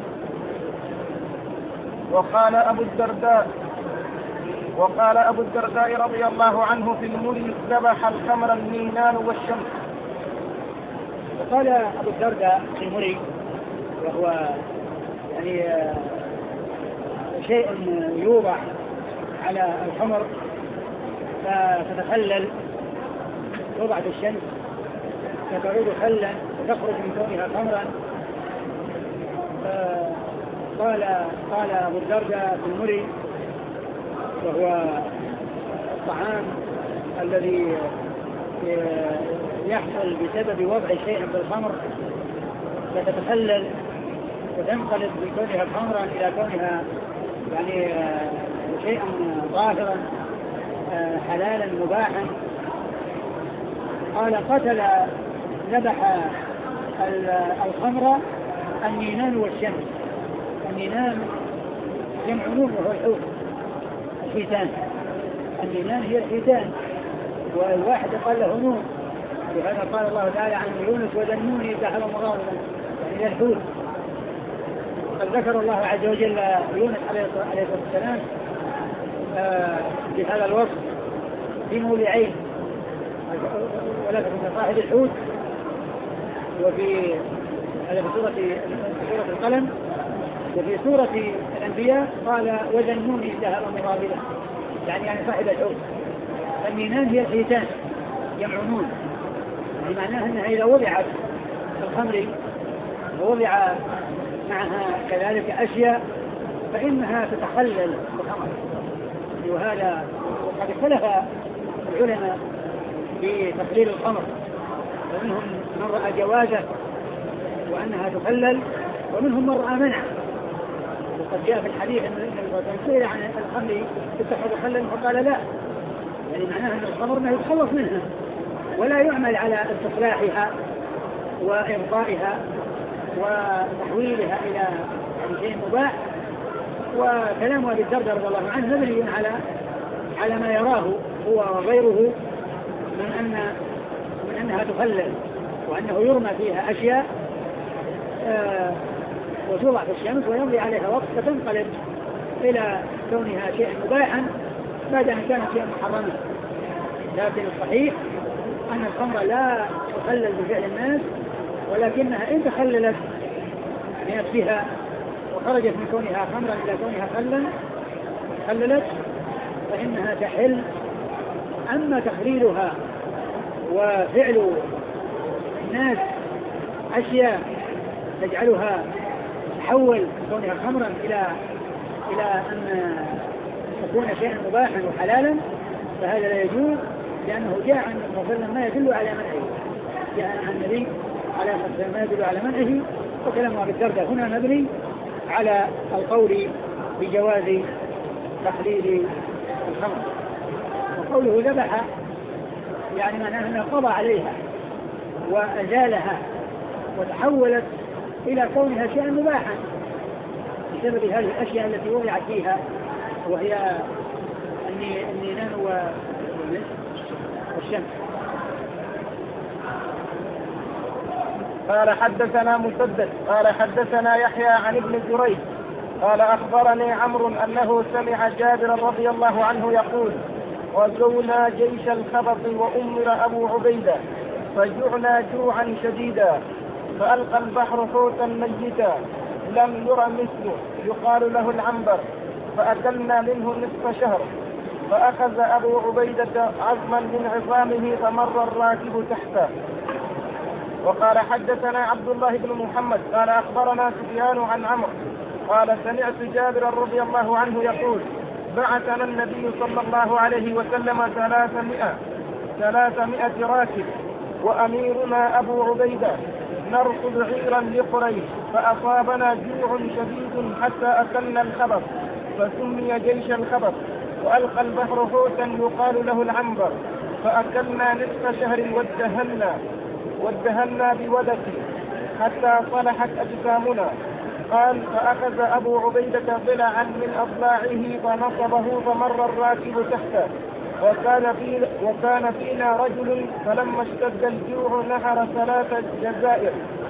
وقال أبو الدرداء رضي الله عنه في المري ذبح الخمر النينان والشمس. وقال أبو الدرداء في المري، وهو يعني شيء يوضع على الخمر فتتخلل، توضع في الشمس فتعود خلا وتخرج من كونها خمرا. قال أبو الدرداء في المري، وهو الطعام الذي يحصل بسبب وضع شيء في الخمر فتتخلل وتنقلب من كونها خمرا إلى كونها يعني شيئا ظاهرا حلالا مباحا. قال قتل ذبح الخمر النينان والشمس. النينان جمع نون وهو الحوت، الحيتان. النينان هي الحيتان، والواحد قال له نون، وهذا قال الله تعالى عن يونس وذنون إذ ذهب مغاضبا، يعني الحوت. قد ذكر الله عز وجل يونس عليه الصلاة والسلام بهذا الوصف في موضعين، ولكن صاحب الحوت وفي سورة القلم، وفي سورة الأنبياء قال وذنون إذ ذهب مغاضبا، يعني صاحب الحوت. فالنينان هي الحيتان جمع نون، يعني معناها أنها إذا وضعت الخمر ووضع معها كذلك أشياء فإنها تتخلل بالخمر. وهذا وقد اختلف العلماء في تخليل الخمر، ومنهم من رأى جوازه وأنها تخلل، ومنهم من رأى منع. وقد جاء في الحديث أن الرسول عن الخمر تتخذ خلا فقال لا، يعني معناها أن الخمر ما يتخلص منها ولا يعمل على استصلاحها وإبقائها وتحويلها إلى شيء مباح. وكلام أبي الدرداء رضي الله عنه مبني على ما يراه هو وغيره من أنها تخلل، وأنه يرمى فيها أشياء وتوضع في الشمس ويمضي عليها وقت فتنقلب إلى كونها شيئا مباحا بعد أن كانت شيئا محرما. لكن الصحيح أن الخمر لا تخلل بفعل الناس، ولكنها إن تخللت بنفسها وخرجت من كونها خمرا إلى كونها خللت فإنها تحل. أما تخليلها وفعل الناس أشياء تجعلها تحول من كونها خمرا إلى أن تكون شيئا مباحا وحلالا، فهذا لا يجوز، لأنه جاء عن النبي صلى الله عليه وسلم ما يدل على منعه، جاء عن النبي على ما يدل على منعه. وكلام أبي الدرداء هنا مبني على القول بجواز تخليل الخمر. وقوله ذبح يعني معناه أنه قضى عليها وأزالها وتحولت إلى كونها شيئا مباحا بسبب هذه الأشياء التي وضعت فيها، وهي النينان والشمس. قال حدثنا مسدد قال حدثنا يحيى عن ابن جريج قال أخبرني عمرو أنه سمع جابر رضي الله عنه يقول غزونا جيش الخبط وأمر أبو عبيدة فجعنا جوعا شديدا فألقى البحر حوتا ميتا لم ير مثله يقال له العنبر فأكلنا منه نصف شهر فأخذ أبو عبيدة عظما من عظامه فمر الراكب تحته. وقال حدثنا عبد الله بن محمد قال أخبرنا سفيان عن عمرو قال سمعت جابر رضي الله عنه يقول بعثنا النبي صلى الله عليه وسلم 300 راكب وأميرنا أبو عبيدة نرصد عيرا لقريش فأصابنا جوع شديد حتى أكلنا الخبط فسمي جيش الخبط وألقى البحر حوتا يقال له العنبر فأكلنا نصف شهر وادهنا بودك حتى صلحت أجسامنا. قال فأخذ أبو عبيدة ضلعا من أضلاعه فنصبه فمر الراكب تحته وكان فينا رجل فلما اشتد الجوع نحر 3 جزائر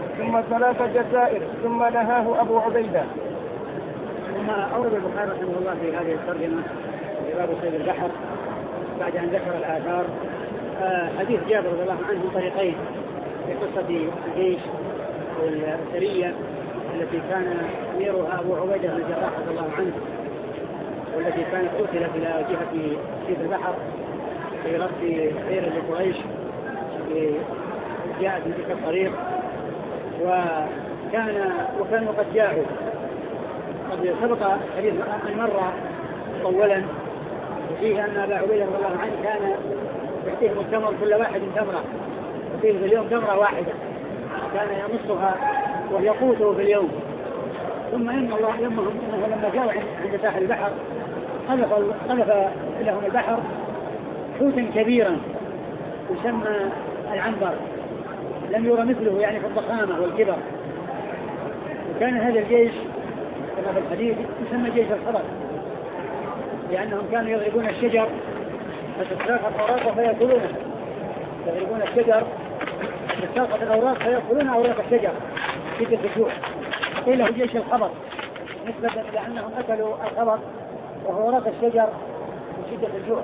ثم نهاه أبو عبيدة. ثم أورد البخاري رحمه الله في هذه الترجمة في باب صيد البحر بعد أن ذكر الآثار حديث جابر رضي الله عنه طريقين في قصة الجيش والسرية التي كان أميرها أبو عبيدة بن الجراح رضي الله عنه، والتي كانت أرسلت إلى جهة صيد البحر في رد خير لقريش جاءت من تلك الطريق، وكانوا قد جاءوا قد سبق حديث أن مر طولا وفيه أن أبا عبيدة رضي الله عنه كان يعطيهم التمر كل واحد تمرة، يعطيهم في اليوم تمرة واحدة كان يمصها ويقوته في اليوم. ثم إن الله يمهم أنه لما جاءوا عند ساحل البحر قذف لهم البحر حوتا كبيرا يسمى العنبر لم يرى مثله يعني في الضخامة والكبر. وكان هذا الجيش كما في الحديث يسمى جيش الخبر لأنهم كانوا يضربون الشجر فتتساقط الأوراق فيأكلونها، يضربون الشجر فتتساقط الأوراق فيأكلون أوراق الشجر شدة الجوع، قيل له جيش الخبر نسبة إلى أنهم أكلوا الخبر وهو أوراق الشجر من شدة الجوع.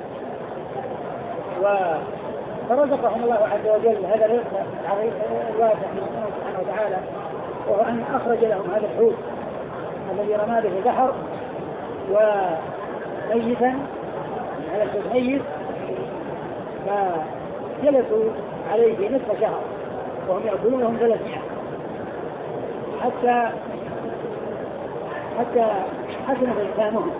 فرزقهم الله عز وجل هذا الرزق الواسع سبحانه وتعالى، وهو أن أخرج لهم هذا الحوت الذي رمى به البحر وميتا هذا الحوت ميت، فجلسوا عليه نصف شهر وهم يأكلونهم 300 حتى حسنت أجسامهم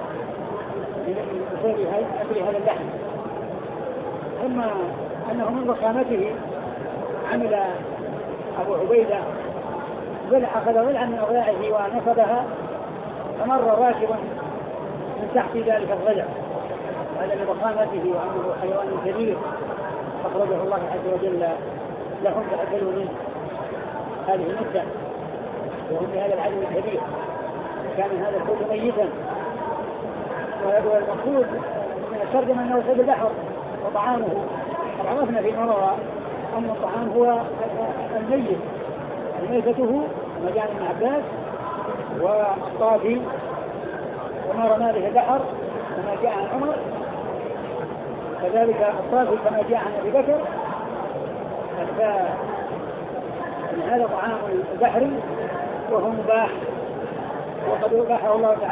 بسبب أكل هذا اللحم. ثم أنه من ضخامته عمل أبو عبيدة أخذ ضلعا من أضلاعه ونصبها فمر راكبا من تحت ذلك الضلع، هذا لضخامته وأنه حيوان كبير أخرجه الله عز وجل لهم فأكلوا منه هذه المدة وهم بهذا العدد الكبير. كان هذا الحوت ميتا، وهذا المقصود من الترجمة أنه صيد البحر وطعامه. عرفنا في مرة أن الطعام هو الميت، ميتته كما جاء ابن عباس والطافي وما رمى به البحر كما جاء عن عمر، كذلك الطافي كما جاء عن أبي بكر. هذا طعام البحر وهو مباح، وقد أباح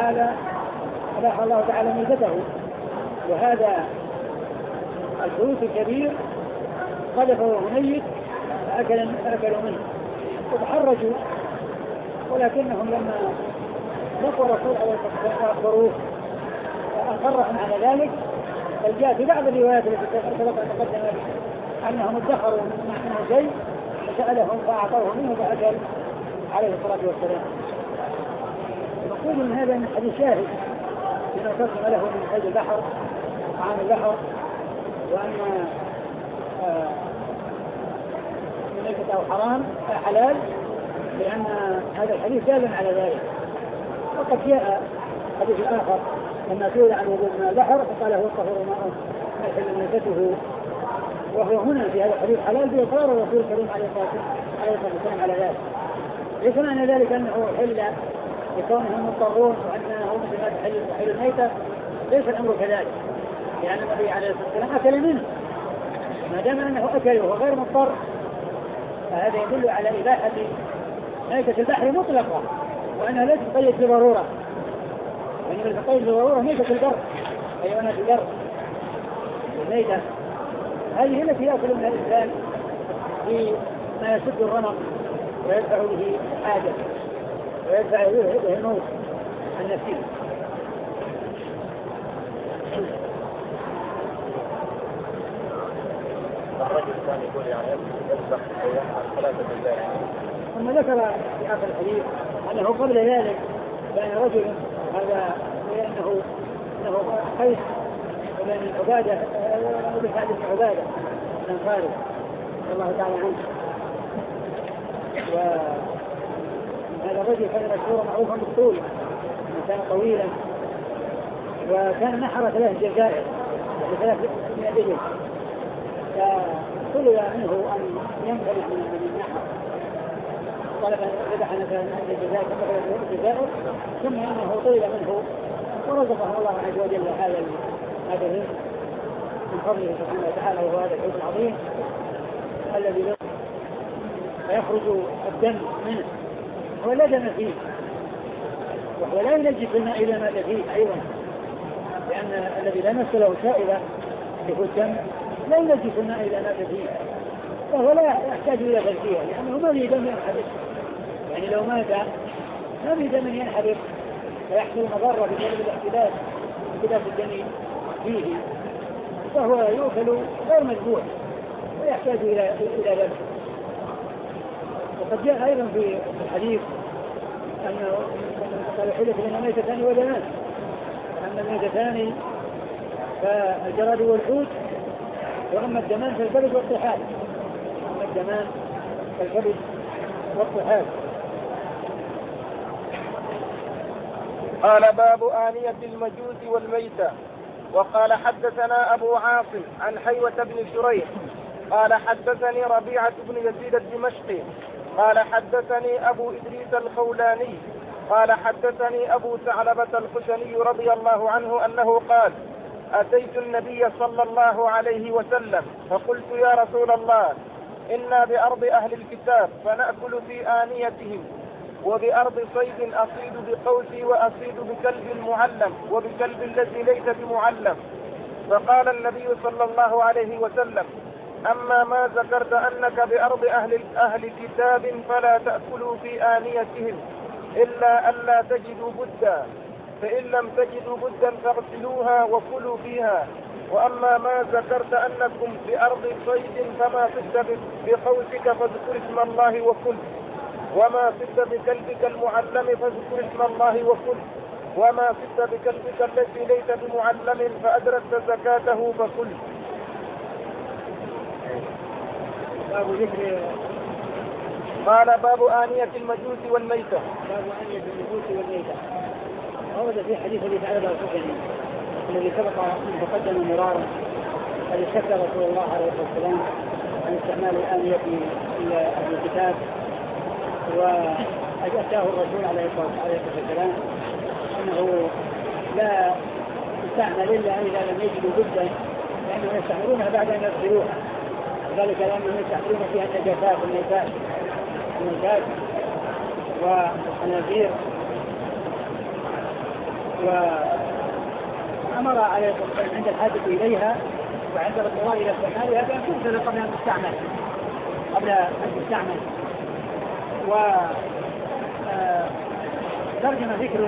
الله تعالى ميتته. وهذا الحوت الكبير قذفه وهو ميت فأكلوا منه وتحرجوا، ولكنهم لما لقوا الرسول عليه الصلاة والسلام وأخبروه أقرهم على ذلك، بل جاء في بعض الروايات التي تقدم أنهم ادخروا منه شيء فسألهم فأعطوه منه فأكل عليه الصلاة والسلام. نقول من هذا من حديث شاهد لما ترجم له من صيد البحر طعام البحر، وأن ميتة أو حرام حلال، لأن هذا الحديث دال على ذلك. وقد جاء حديث آخر لما سئل عن وجود ماء البحر فقال هو الطهور ماء يحل ميتته، وهو هنا في هذا الحديث حلال بإقرار الرسول الكريم عليه الصلاة والسلام على ذلك. ليس معنى ذلك أنه حل لكونهم مضطرون وأنه مثل ما تحل الميتة، ليس الأمر كذلك، لأن النبي عليه الصلاة والسلام أكل منه، ما دام أنه أكل وهو غير مضطر فهذا يدل على إباحة ميتة البحر مطلقة، وأنها لا تقيد بضرورة، يعني تقيد بضرورة ميتة البر، حيوانات البر الميتة هذه التي يأكل منها الإنسان بما يسد الرمق ويدفع به حاجة ويدفع به الموت النفسي. الرجل الثاني يقول يعني يذبح عن 3 أجزاء. ثم ذكر في آخر الحديث أنه قبل ذلك كان رجل هذا أنه قيس بن عبادة بن سعد بن عبادة الأنصاري رضي الله تعالى عنه، وهذا الرجل كان مشهورا معروفا بالطول، كان طويلا، وكان نحر 3 جزائر، ب300 إبل، فطلب منه أن يمتنع من النحر، طلب أن يذبح مثلا أهل الجزائر، ثم إنه طلب منه ورزقه الله عز وجل هذا الرزق من فضله سبحانه وتعالى، وهو هذا الحوت العظيم الذي فيخرج الدم منه ولا دم فيه، وهو لا ينجس الماء إذا مات فيه أيضا، لأن الذي لا نفس له سائلة في الدم لا ينجس الماء إذا مات فيه، فهو لا يحتاج إلى تزكية لأنه ما في دم ينحدث، يعني لو مات ما في دم ينحدث فيحصل مضرة بسبب الاحتباس الدم فيه، فهو يؤكل غير مذبوح ويحتاج إلى ذبح. وقد جاء أيضا في الحديث أنه قال حلف لنا ميتتان ودمان، أما الميتتان فالجراد والحوت، وأما الدمان فالكبد والطحال، أما الدمان فالكبد والطحال. قال باب آنية المجوس والميتة. وقال حدثنا أبو عاصم عن حيوة بن شريح قال حدثني ربيعة بن يزيد الدمشقي قال حدثني أبو إدريس الخولاني قال حدثني أبو ثعلبة الخشني رضي الله عنه أنه قال: أتيت النبي صلى الله عليه وسلم فقلت: يا رسول الله، إنا بأرض أهل الكتاب فنأكل في آنيتهم، وبأرض صيد أصيد بقوسي وأصيد بكلب معلم وبكلب الذي ليس بمعلم. فقال النبي صلى الله عليه وسلم: أما ما ذكرت أنك بأرض أهل كتاب فلا تأكلوا في آنيتهم إلا ألا تجدوا بدا، فإن لم تجدوا بدا فاغسلوها وكلوا فيها. وأما ما ذكرت أنكم بأرض صيد فما صدت بقوسك فاذكر اسم الله وكل، وما صدت بكلبك المعلم فاذكر اسم الله وكل، وما صدت بكلبك الذي ليس بمعلم فأدركت زكاته فكل. قال باب آنية المجوس والميتة. باب آنية المجوس والميتة. ورد في حديث أبي ثعلبة الخشني الذي سبق أن تقدم مرارا، الذي شكى رسول الله عليه الصلاة والسلام عن استعمال الآنية في أهل الكتاب، وأتاه الرسول عليه الصلاة والسلام أنه لا يستعمل إلا إذا لم يجدوا بدا، لأنهم يستعملونها بعد أن يغسلوها، ذلك لأنهم يستعملون فيها النجاسات والنجاسات والخنازير. وأمر عليه الصلاة والسلام عند الحاجة إليها وعند الاضطرار إلى استعمالها بأن تغسل قبل أن تستعمل. وترجم ذكر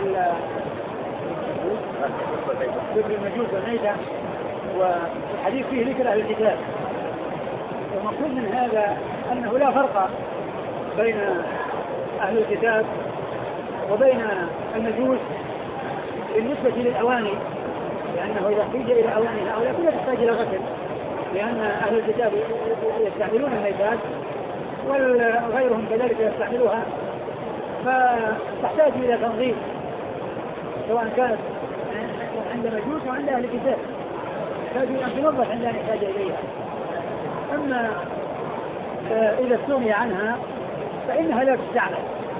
المجوس والميتة، والحديث فيه ذكر أهل الكتاب. والمقصود من هذا أنه لا فرق بين أهل الكتاب وبين المجوس بالنسبة للأواني، لأنه إذا احتاج إلى أواني هؤلاء كلها تحتاج إلى غسل، لأن أهل الكتاب يستعملون الميتات وغيرهم كذلك يستعملوها، فتحتاج إلى تنظيف سواء كانت عند مجوس وعند أهل الكتاب، تحتاج أن تنظف عند أن يحتاج إليها. أما إذا استغني عنها فإنها لا تستعمل.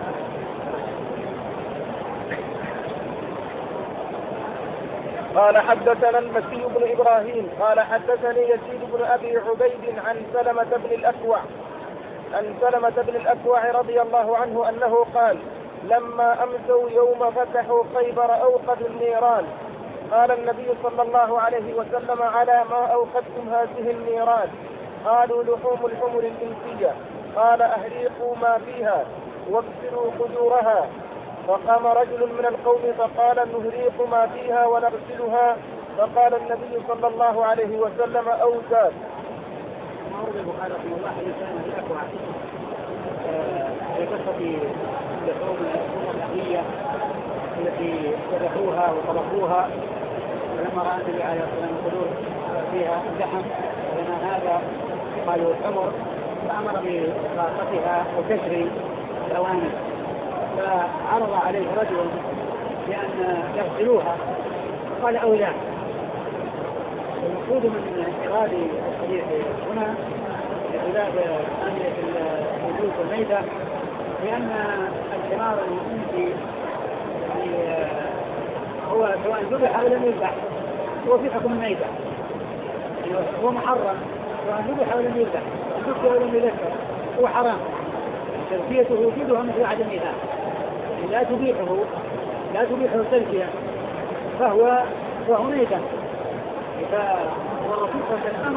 قال حدثنا المسيح بن إبراهيم قال حدثني يزيد بن أبي عبيد عن سلمة بن الأكوع رضي الله عنه أنه قال: لما أمسوا يوم فتحوا خيبر أوقدوا النيران، قال النبي صلى الله عليه وسلم: على ما أوقدتم هذه النيران؟ قالوا: لحوم الحمر الإنسية. قال: أهريقوا ما فيها واكسروا قدورها. فقام رجل من القوم فقال: نهريق ما فيها ونغسلها. فقال النبي صلى الله عليه وسلم: أوزاد. أورد البخاري رحمه الله حديث الأكوع في قصة لحوم الأهلية التي ذبحوها وطبخوها، ولما رأى النبي عليه الصلاة والسلام القدور فيها اللحم لما هذا قالوا الحمر، فأمر بإطلاقتها وكسر الأواني، فعرض عليه رجل بأن يغسلوها، قال: أولاد. المقصود من إيراد الحديث هنا بخلاف الوجود والميتة لأن الحمار الإنسي يعني هو سواء ذبح أو لم يذبح هو في حكم الميتة، يعني هو محرم سواء ذبح أو لم يذبح، ذبح أو لم يذبح هو حرام، تزكيته وجودها مثل عدمها، لا تبيحه التزكية فهو ميتة. فالرسول صلى الله عليه وسلم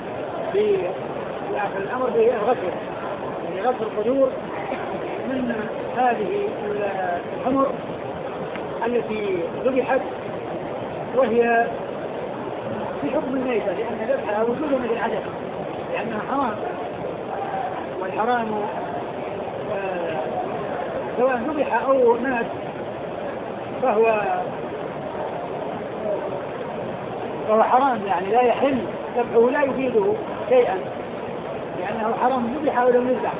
أمر بالغسل، يعني غسل القدور من هذه الحمر التي ذبحت وهي في حكم الميتة، لأن ذبحها وجوده مثل العدم لأنها حرام، والحرام سواء ذبح أو مات فهو حرام، يعني لا يحل ذبحه، لا يفيده شيئا لأنه حرام ذبح أو لم يذبح.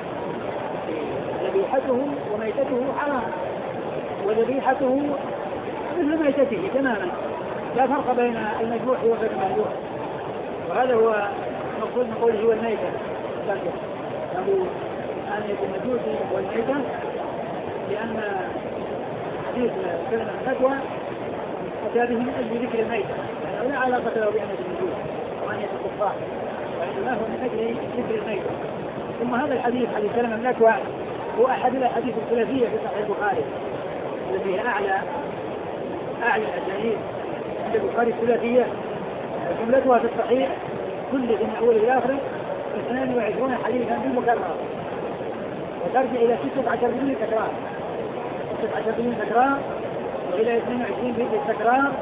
ذبيحته وميتته حرام، وذبيحته مثل ميتته تماما، لا فرق بين المذبوح وغير المذبوح، وهذا هو المقصود من قوله والميتة، له أن يكون المجوس والميتة، لأن حديث كلمة الفتوى أتى به من أجل ذكر الميتة، يعني لا علاقة له بأن المجوس وأن الكفار، وإنما هو من أجل ذكر الميتة. ثم هذا الحديث حديث كلمة الفتوى هو أحد الأحاديث الثلاثية في صحيح البخاري التي هي أعلى الأسانيد عند البخاري الثلاثية، جملتها في الصحيح كل من أول إلى آخر 22 حديثا بالمكرر، وترجع إلى 16 بدون تكرار، 16 بدون تكرار، وإلى 22 بالتكرار.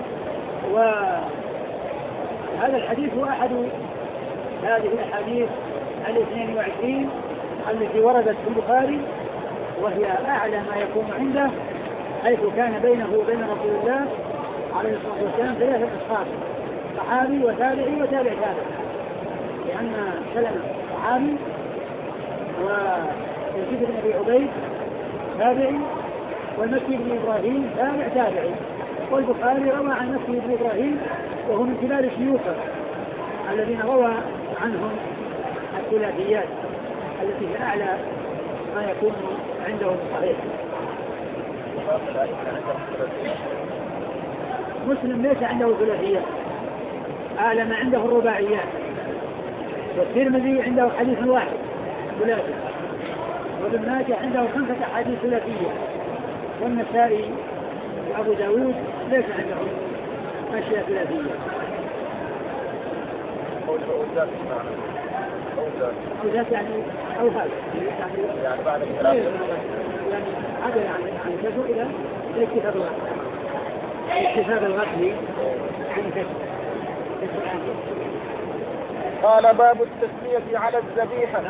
وهذا الحديث هو أحد هذه الأحاديث 22 التي وردت في البخاري، وهي أعلى ما يكون عنده، حيث كان بينه وبين رسول الله عليه الصلاة والسلام 3 أشخاص، صحابي وتابعي وتابع تابع، لأن سلمة صحابي ويزيد بن أبي عبيد تابعي والمكي بن إبراهيم تابعي، والبخاري روى عن مكي بن إبراهيم وهو من كبار شيوخه الذين روى عنهم الثلاثيات التي هي أعلى ما يكون عندهم صحيح. مسلم ليس عنده ثلاثيات، أعلى ما عنده الرباعيات، والترمذي عنده حديث واحد ثلاثي، وابن ماجه عنده 5 أحاديث ثلاثية، والنسائي وأبو داود ليس عندهم أشياء ثلاثية. أوزات يعني أوفاد يعني بعد الكلام يعني عدل عن كسر إلى الاكتفاء الغسل عن كسر. قال باب التسمية على الذبيحة.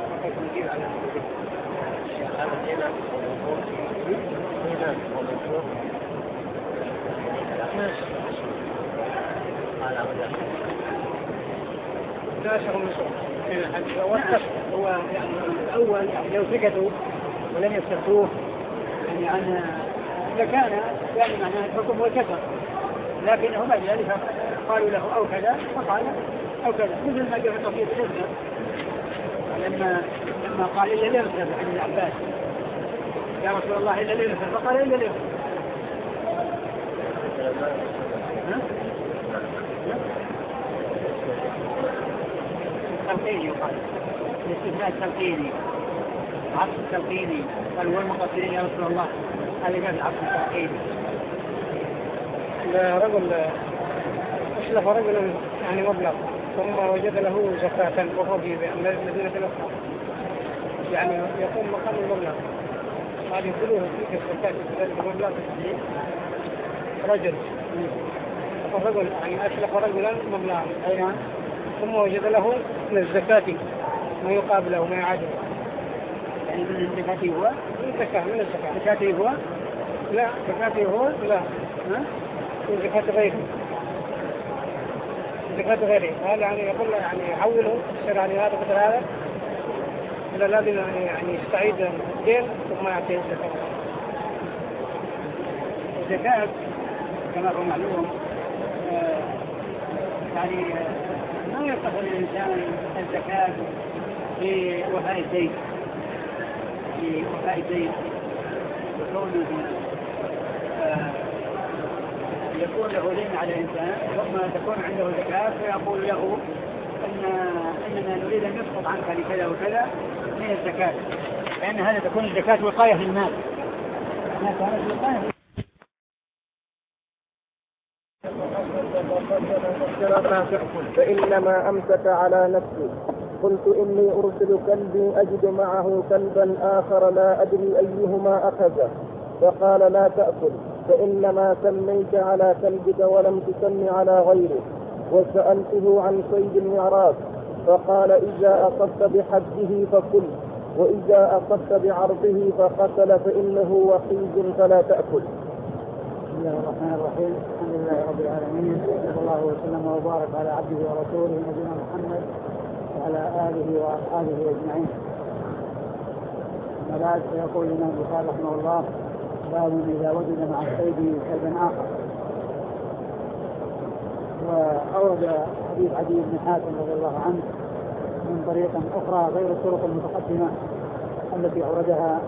هو يعني الأول يعني لو سكتوا ولم يستفتوه يعني عن لكان يعني معناه الحكم والكسر، لكنه ما ذلك قالوا له أو كذا فقال أو كذا، مثل ما جاء في قضية الإذن لما قال إلا الإرسل عن العباس يا رسول الله إلا الإرسل، فقال إلا الإرسل. التلقيني يقال الاستثناء التلقيني، عطف التلقيني، قال هو المقصرين يا رسول الله، هذا جاء في عطف التلقيني. رجل أشلف رجلا يعني مبلغ ثم وجد له زكاة وهو في مدينة الأخرى، يعني يقوم مقام المبلغ، قال يدخلوه فيك الزكاة في ذلك المبلغ رجل، رجل يعني أشلف رجلا مبلغا أيضا ثم وجد له من الزكاة ما يقابله ما يعادله، يعني من الزكاة هو الزكاة من الزكاة زكاته هو لا زكاته هو لا زكاة غيره، زكاة غيره. هذا يعني يقول يعني يحوله يصير يعني هذا مثل هذا إذا لازم يعني يستعيد الدين ثم يعطيه الزكاة. الزكاة كما هو معلوم يعني ما يصح للإنسان الزكاة في وفاء الدين وكونه يكون له دين على الإنسان ثم تكون عنده زكاة فيقول له إننا نريد أن يسقط عنك لكذا وكذا من الزكاة، لأن هذا تكون الزكاة وقاية للمال. فإنما أمسك على نفسه. قلت إني أرسل كلبي أجد معه كلبا آخر لا أدري أيهما أخذه، فقال لا تأكل، فإنما سميت على كلبك ولم تسم على غيره. وسألته عن صيد المعراض فقال إذا أصبت بحده فكل، وإذا أصبت بعرضه فقتل فإنه وحيد فلا تأكل. بسم الله الرحمن الرحيم. الحمد لله رب العالمين، صلى الله وسلم وبارك على عبده ورسوله نبينا محمد وعلى آله وأصحابه أجمعين. أما بعد، فيقول الإمام البخاري رحمه الله: باب إذا وجد مع الصيد كلبا آخر. وأورد حديث عدي بن حاتم رضي الله عنه من طريقة أخرى غير الطرق المتقدمة التي أوردها،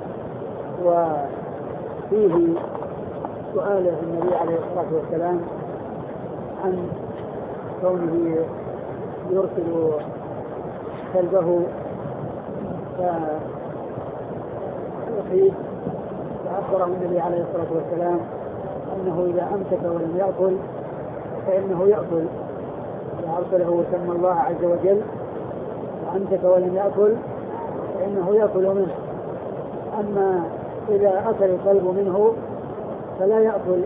وفيه سؤال النبي عليه الصلاة والسلام عن كونه يرسل كلبه فيحيد، فأخبره النبي عليه الصلاة والسلام أنه إذا أمسك ولم يأكل فإنه يأكل، فأرسله وسمى الله عز وجل، وأمسك ولم يأكل فإنه يأكل منه. أما إذا أكل الكلب منه فلا يأكل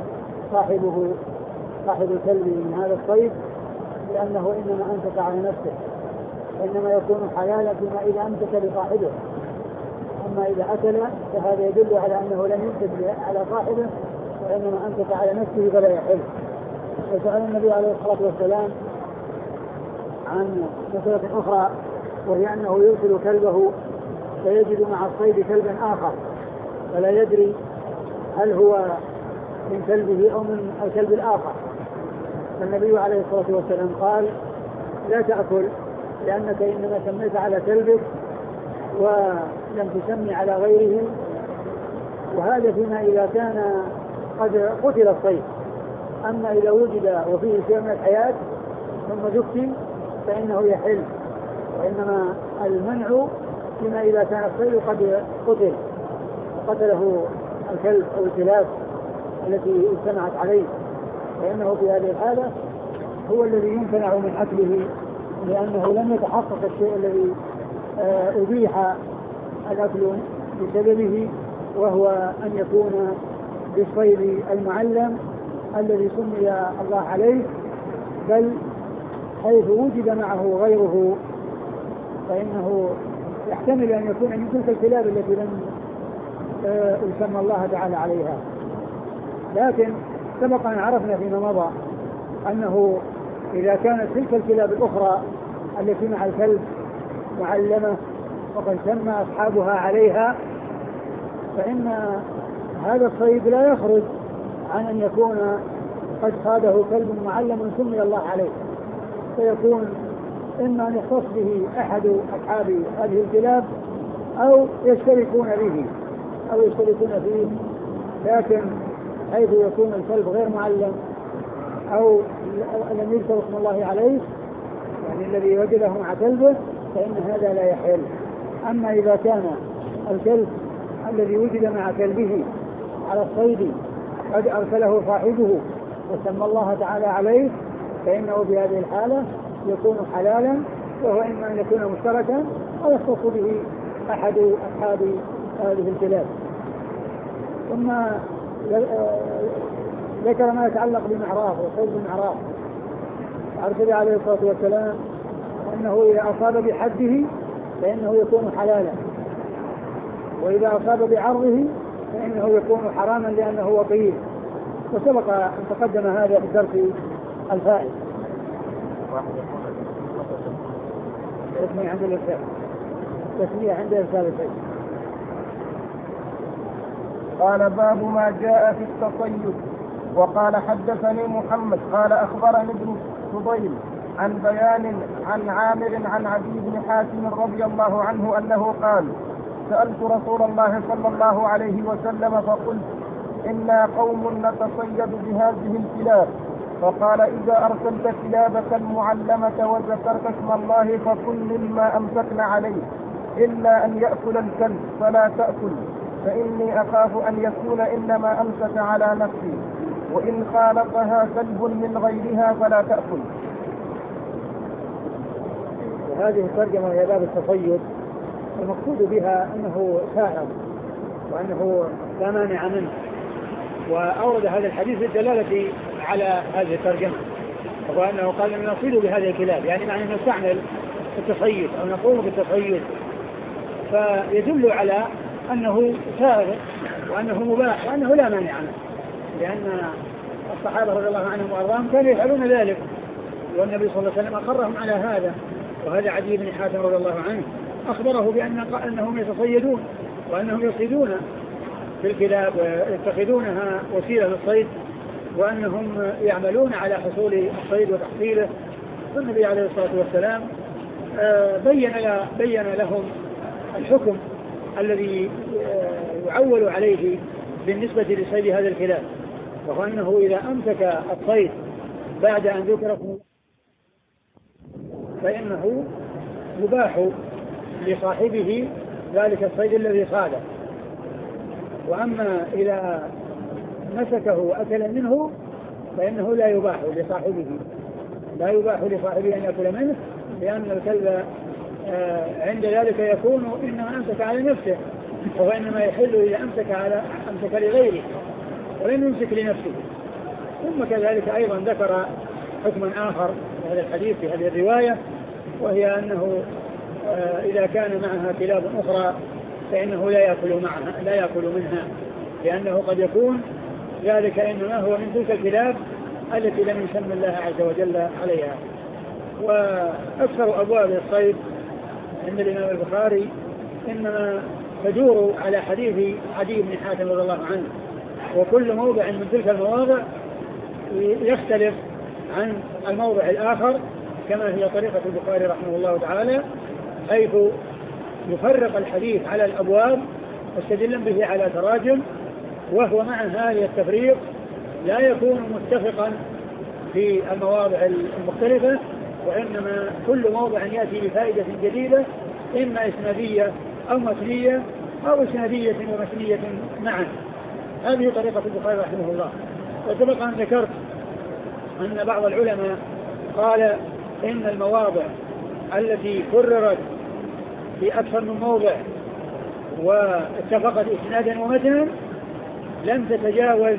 صاحب الكلب من هذا الصيد، لأنه إنما أمسك على نفسه، إنما يكون حلالا فيما إذا أمسك لصاحبه. أما إذا أكل فهذا يدل على أنه لم يمسك على صاحبه، وإنما أمسك على نفسه فلا يحل. وسأل النبي عليه الصلاة والسلام عن مسألة أخرى، وهي أنه يرسل كلبه فيجد مع الصيد كلبا آخر فلا يدري هل هو من كلبه أو من الكلب الآخر. فالنبي عليه الصلاة والسلام قال: لا تأكل، لأنك إنما سميت على كلبك ولم تسمي على غيره. وهذا فيما إذا كان قد قتل الصيد. أما إذا وجد وفيه شيء من الحياة ثم ذكي فإنه يحل، وإنما المنع فيما إذا كان الصيد قد قتله الكلب أو الكلاب التي اجتمعت عليه، فإنه في هذه الحالة هو الذي يمتنع من أكله، لأنه لم يتحقق الشيء الذي أبيح الأكل بسببه، وهو أن يكون بالصيد المعلم الذي سمي الله عليه، بل حيث وجد معه غيره فإنه يحتمل أن يكون من تلك الكلاب التي لم يسمى الله تعالى عليها. لكن سبق أن عرفنا فيما مضى أنه إذا كانت تلك الكلاب الأخرى التي مع الكلب معلمة وقد سمى أصحابها عليها، فإن هذا الصيد لا يخرج عن أن يكون قد صاده كلب معلم سمي الله عليه، فيكون إما أن يختص به أحد أصحاب هذه الكلاب أو يشتركون فيه. لكن حيث يكون الكلب غير معلم أو لم يذكر اسم الله عليه، يعني الذي وجده مع كلبه، فإن هذا لا يحل. أما إذا كان الكلب الذي وجد مع كلبه على الصيد قد أرسله صاحبه وسمى الله تعالى عليه، فإنه في هذه الحالة يكون حلالا، وهو إما أن يكون مشتركا أو يختص به أحد أصحاب هذه الكلاب. ثم ذكر ما يتعلق بالمعراض وصيد المعراض. أرسل عليه الصلاة والسلام أنه إذا أصاب بحده فإنه يكون حلالا، وإذا أصاب بعرضه فإنه يكون حراما لأنه وقيل. وسبق أن تقدم هذا في الدرس الفائت. تسمية عند الإرسال الفائت. قال: باب ما جاء في التصيد. وقال: حدثني محمد قال أخبرني ابن فضيل عن بيان عن عامر عن عدي بن حاتم رضي الله عنه أنه قال: سألت رسول الله صلى الله عليه وسلم فقلت: إنا قوم نتصيد بهذه الكلاب، فقال: إذا أرسلت كلابك المعلمة وذكرت اسم الله فكل مما أمسكن عليه، إلا أن يأكل الكلب فلا تأكل، فإني أخاف أن يكون إنما أمسك على نفسي، وإن خالطها كلب من غيرها فلا تأكل. وهذه الترجمة هي باب التصيد، المقصود بها أنه سائر وأنه لا مانع منه، وأورد هذا الحديث للدلالة على هذه الترجمة، وهو أنه قال أن نصيد بهذه الكلاب، يعني معنى أن نستعمل التصيد أو نقوم بالتصيد، فيدل على أنه سائر وأنه مباح وأنه لا مانع منه، لأن الصحابة رضي الله عنهم وأرضاهم كانوا يفعلون ذلك، والنبي صلى الله عليه وسلم أقرهم على هذا. وهذا عدي بن حاتم رضي الله عنه أخبره بأنهم يتصيدون وأنهم يصيدون في الكلاب ويتخذونها وسيلة للصيد، وأنهم يعملون على حصول الصيد وتحصيله. فالنبي عليه الصلاة والسلام بين لهم الحكم الذي يعول عليه بالنسبة لصيد هذه الكلاب، وهو أنه إذا أمسك الصيد بعد أن ذكره فإنه يباح لصاحبه ذلك الصيد الذي صاده، وأما إذا مسكه وأكل منه فإنه لا يباح لصاحبه أن يأكل منه، لأن الكلب عند ذلك يكون إنما أمسك على نفسه، وهو إنما يحل إذا أمسك لغيره ولم يمسك لنفسه. ثم كذلك أيضا ذكر حكما آخر في هذا الحديث في هذه الرواية، وهي أنه إذا كان معها كلاب أخرى فإنه لا يأكل منها، لأنه قد يكون ذلك إنما هو من تلك الكلاب التي لم يسمى الله عز وجل عليها. وأكثر أبواب الصيد عند الإمام البخاري إنما تدور على حديث عدي بن حاتم رضي الله عنه، وكل موضع من تلك المواضع يختلف عن الموضع الآخر، كما هي طريقة البخاري رحمه الله تعالى، حيث يفرق الحديث على الأبواب واستدل به على تراجم، وهو مع هذا التفريق لا يكون متفقا في المواضع المختلفة، وإنما كل موضع يأتي بفائدة جديدة، إما إسنادية أو متنية أو إسنادية ومتنية معا. هذه طريقة البخاري رحمه الله. وسبق أن ذكرت أن بعض العلماء قال إن المواضع التي كررت في أكثر من موضع واتفقت إسنادا ومتنا لم تتجاوز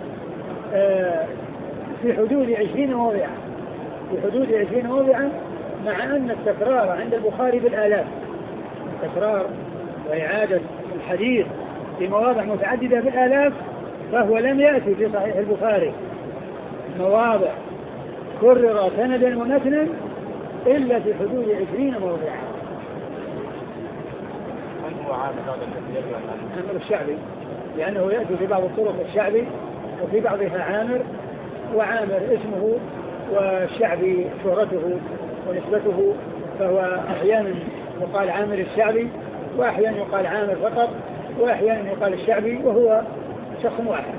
في حدود 20 موضعا، مع أن التكرار عند البخاري بالآلاف، التكرار وإعادة الحديث في مواضع متعددة بالآلاف، فهو لم يأتي في صحيح البخاري مواضع كرر سندا ومتنا إلا في حدود 20 موضعا. هو عامل هذا عامر الشعبي، لأنه يأتي في بعض الطرق الشعبي وفي بعضها عامر، وعامر اسمه والشعبي شهرته ونسبته، فهو أحيانا يقال عامر الشعبي، وأحيانا يقال عامر فقط، وأحيانا يقال الشعبي، وهو شخص واحد.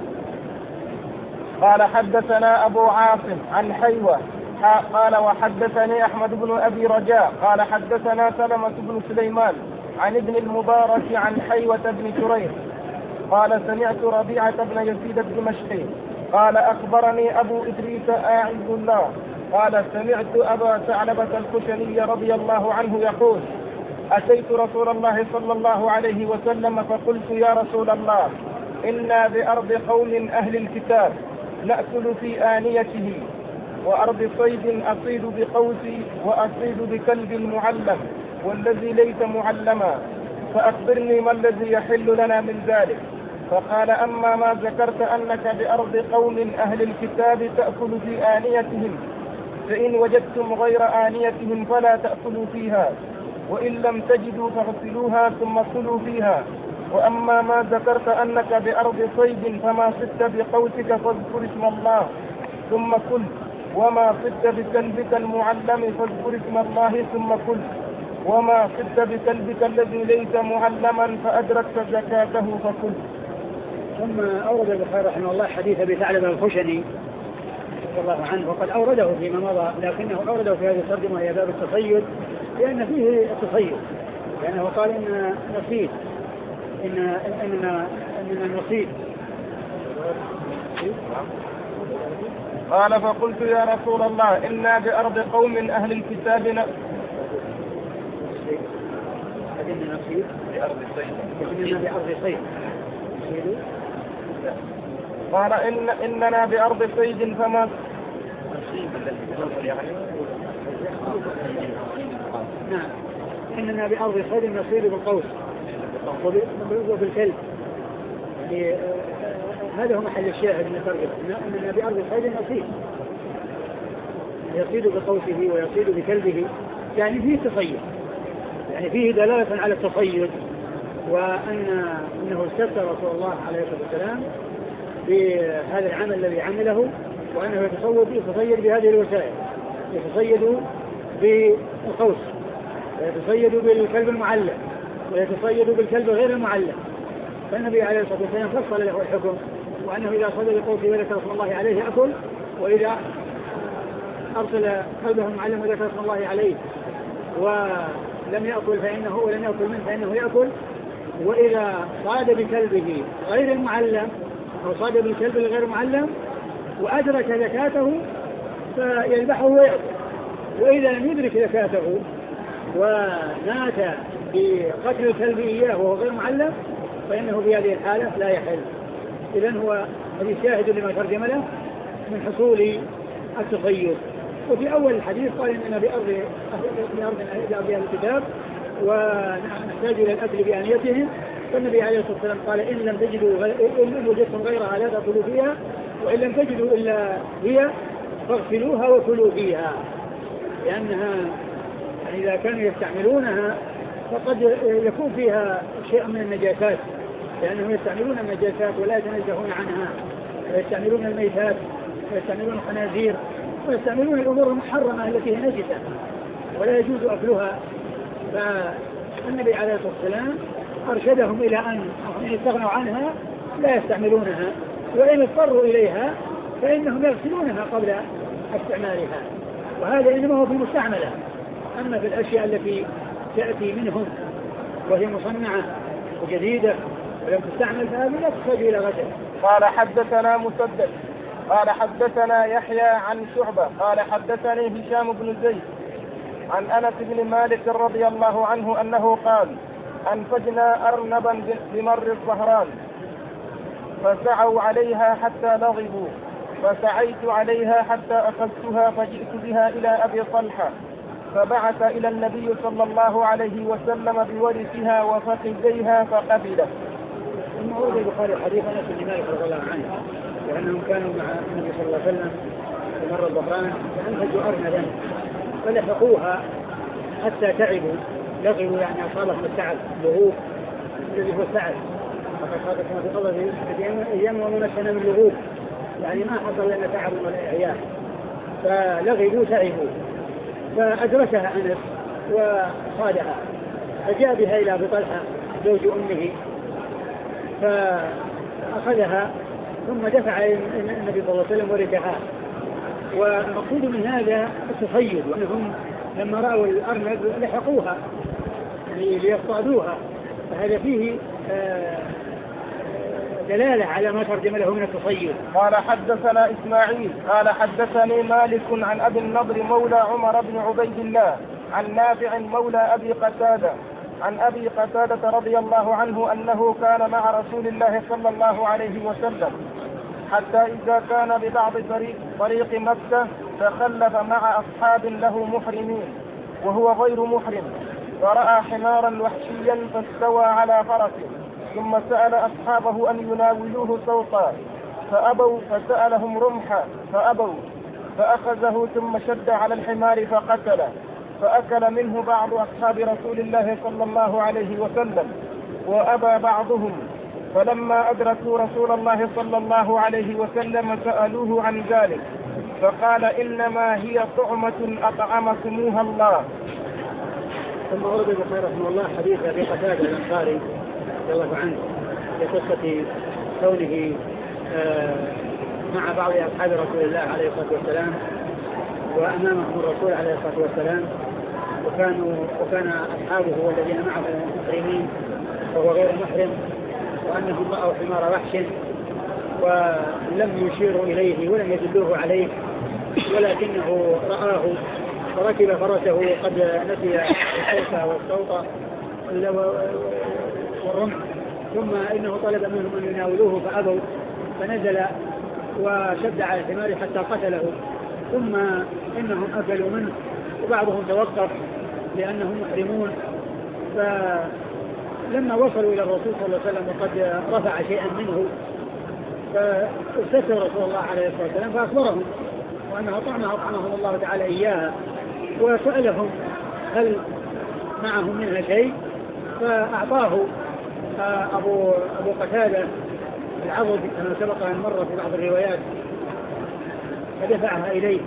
قال: حدثنا أبو عاصم عن حيوة قال: وحدثني أحمد بن أبي رجاء قال: حدثنا سلمة بن سليمان عن ابن المبارك عن حيوة بن شريح قال: سمعت ربيعة بن يزيد الدمشقي قال: أخبرني أبو إدريس أعز الله قال: سمعت أبا ثعلبة الخشني رضي الله عنه يقول: أتيت رسول الله صلى الله عليه وسلم فقلت: يا رسول الله، إنا بأرض قوم أهل الكتاب نأكل في آنيته، وأرض صيد أصيد بقوسي وأصيد بكلب معلم والذي ليس معلما، فأخبرني ما الذي يحل لنا من ذلك؟ فقال: أما ما ذكرت أنك بأرض قوم أهل الكتاب تأكل في آنيتهم، فإن وجدتم غير آنيتهم فلا تأكلوا فيها، وإن لم تجدوا فاغسلوها ثم كلوا فيها. وأما ما ذكرت أنك بأرض صيد فما صدت بقوسك فاذكر اسم الله ثم كل، وما صدت بكلبك المعلم فاذكر اسم الله ثم كل، وما صدت بكلبك الذي ليس معلما فأدركت زكاته فكل. ثم أورد البخاري رحمه الله حديث أبي ثعلبة الخشني رضي الله عنه، وقد أورده فيما مضى، لكنه أورده في هذه الترجمة وهي باب التصيد، لأن فيه التصيد، لأنه قال إن نصيد إننا نصيد. قال فقلت يا رسول الله إنا بأرض قوم أهل الكتاب إننا بأرض صيد. قال إننا بأرض صيد فما نعم، إننا بأرض صيد نصيد بالقوس وبالكلب، يعني هذا هو محل الشاهد من الترجمة، إننا بأرض صيد نصيد، يصيد بقوسه ويصيد بكلبه، يعني فيه تصيد، يعني فيه دلالة على التصيد، وأنه استفتى رسول الله عليه الصلاة والسلام بهذا العمل الذي عمله، وأنه يتصيد بهذه الوسائل، يتصيد بالقوس، ويتصيد بالكلب المعلم، ويتصيد بالكلب غير المعلم. فالنبي عليه الصلاة والسلام فصل له الحكم، وأنه إذا صيد بقوسه وذكر اسم الله عليه يأكل، وإذا أرسل كلبه المعلم وذكر اسم الله عليه ولم يأكل منه فإنه يأكل، وإذا صاد بكلبه غير المعلم أو صاد بالكلب الغير معلم وأدرك زكاته فيذبحه ويأكل، وإذا لم يدرك زكاته ونات بقتل الكلب إياه وهو غير معلم فإنه في هذه الحالة لا يحل. إذن هو هذه شاهد لما ترجم له من حصول التصيد. وفي أول الحديث قال إننا بأرض أهل الكتاب ونحتاج إلى الأكل بآنيتهم، فالنبي عليه الصلاة والسلام قال إن لم تجدوا إن وجدتم غيرها لا تأكلوا فيها، وإن لم تجدوا إلا هي فاغسلوها وكلوا فيها، لأنها يعني إذا كانوا يستعملونها فقد يكون فيها شيء من النجاسات، لأنهم يستعملون النجاسات ولا يتنزهون عنها، ويستعملون الميتات ويستعملون الخنازير ويستعملون الأمور المحرمة التي هي نجسة ولا يجوز أكلها. فالنبي عليه الصلاة والسلام أرشدهم إلى أن يستغنوا عنها لا يستعملونها، وإن اضطروا إليها فإنهم يغسلونها قبل استعمالها، وهذا إنما هو في المستعملة. أما في الأشياء التي تأتي منهم وهي مصنعة وجديدة ولم تستعمل فهذه لا تحتاج إلى غسل. قال حدثنا مسدد قال حدثنا يحيى عن شعبة قال حدثني هشام بن زيد عن أنس بن مالك رضي الله عنه أنه قال أنفجنا أرنبا بمر الظهران فسعوا عليها حتى لغبوا، فسعيت عليها حتى أخذتها فجئت بها إلى أبي طلحة فبعث إلى النبي صلى الله عليه وسلم بورثها وفخذيها فقبله. ثم ورد البخاري حديث أنس بن مالك رضي الله عنه لأنهم كانوا مع النبي صلى الله عليه وسلم في مر الظهران فأنفجوا أرنبا فلحقوها حتى تعبوا، لغوا يعني أصابهم التعب، لغوب الذي هو التعب، فقد خاطر كما في قوله أيام ومنشنا من لغوب، يعني ما حصل لنا تعب ولا إعياء، فلغوا تعبوا، فأدركها أنس وصادها فجاء بها إلى أبي طلحة زوج أمه فأخذها ثم دفع النبي صلى الله عليه وسلم ورثها. والمقصود من هذا التصيد، وأنهم لما رأوا الأرنب لحقوها ليصطادوها، فهذا فيه دلالة على ما ترجم له من التصيد. قال حدثنا إسماعيل قال حدثني مالك عن أبي النضر مولى عمر بن عبيد الله عن نافع مولى أبي قتادة عن أبي قتادة رضي الله عنه أنه كان مع رسول الله صلى الله عليه وسلم حتى إذا كان ببعض طريق مكة تخلف مع أصحاب له محرمين وهو غير محرم، فرأى حمارا وحشيا فاستوى على فرسه، ثم سأل أصحابه أن يناولوه سوطا فأبوا، فسألهم رمحا فأبوا، فأخذه ثم شد على الحمار فقتله، فأكل منه بعض أصحاب رسول الله صلى الله عليه وسلم وأبى بعضهم، فلما أدركوا رسول الله صلى الله عليه وسلم سألوه عن ذلك فقال إنما هي طعمة أطعمكموها الله. ثم ورد البخاري رحمه الله حديث أبي قتادة الأنصاري رضي الله عنه لقصة كونه مع بعض أصحاب رسول الله عليه الصلاة والسلام وأمامهم الرسول عليه الصلاة والسلام وكان أصحابه والذين معه محرمين وهو غير محرم وأنهم رأوا حمار وحش ولم يشيروا إليه ولم يدلوه عليه ولكنه رآه وركب فرسه قد نسي الحوث والصوت والرمح ثم إنه طلب منهم أن يناولوه فأبوا فنزل وشد على الحمار حتى قتله ثم إنهم أكلوا منه وبعضهم توقف لأنهم محرمون فلما وصلوا إلى الرسول صلى الله عليه وسلم وقد رفع شيئا منه فاستفسر رسول الله عليه الصلاة والسلام فأخبرهم وأنها طعمها أطعمهم الله تعالى إياها وسألهم هل معهم منها شيء فأعطاه أبو قتادة العضد كما سبق أن مر في بعض الروايات فدفعها إليه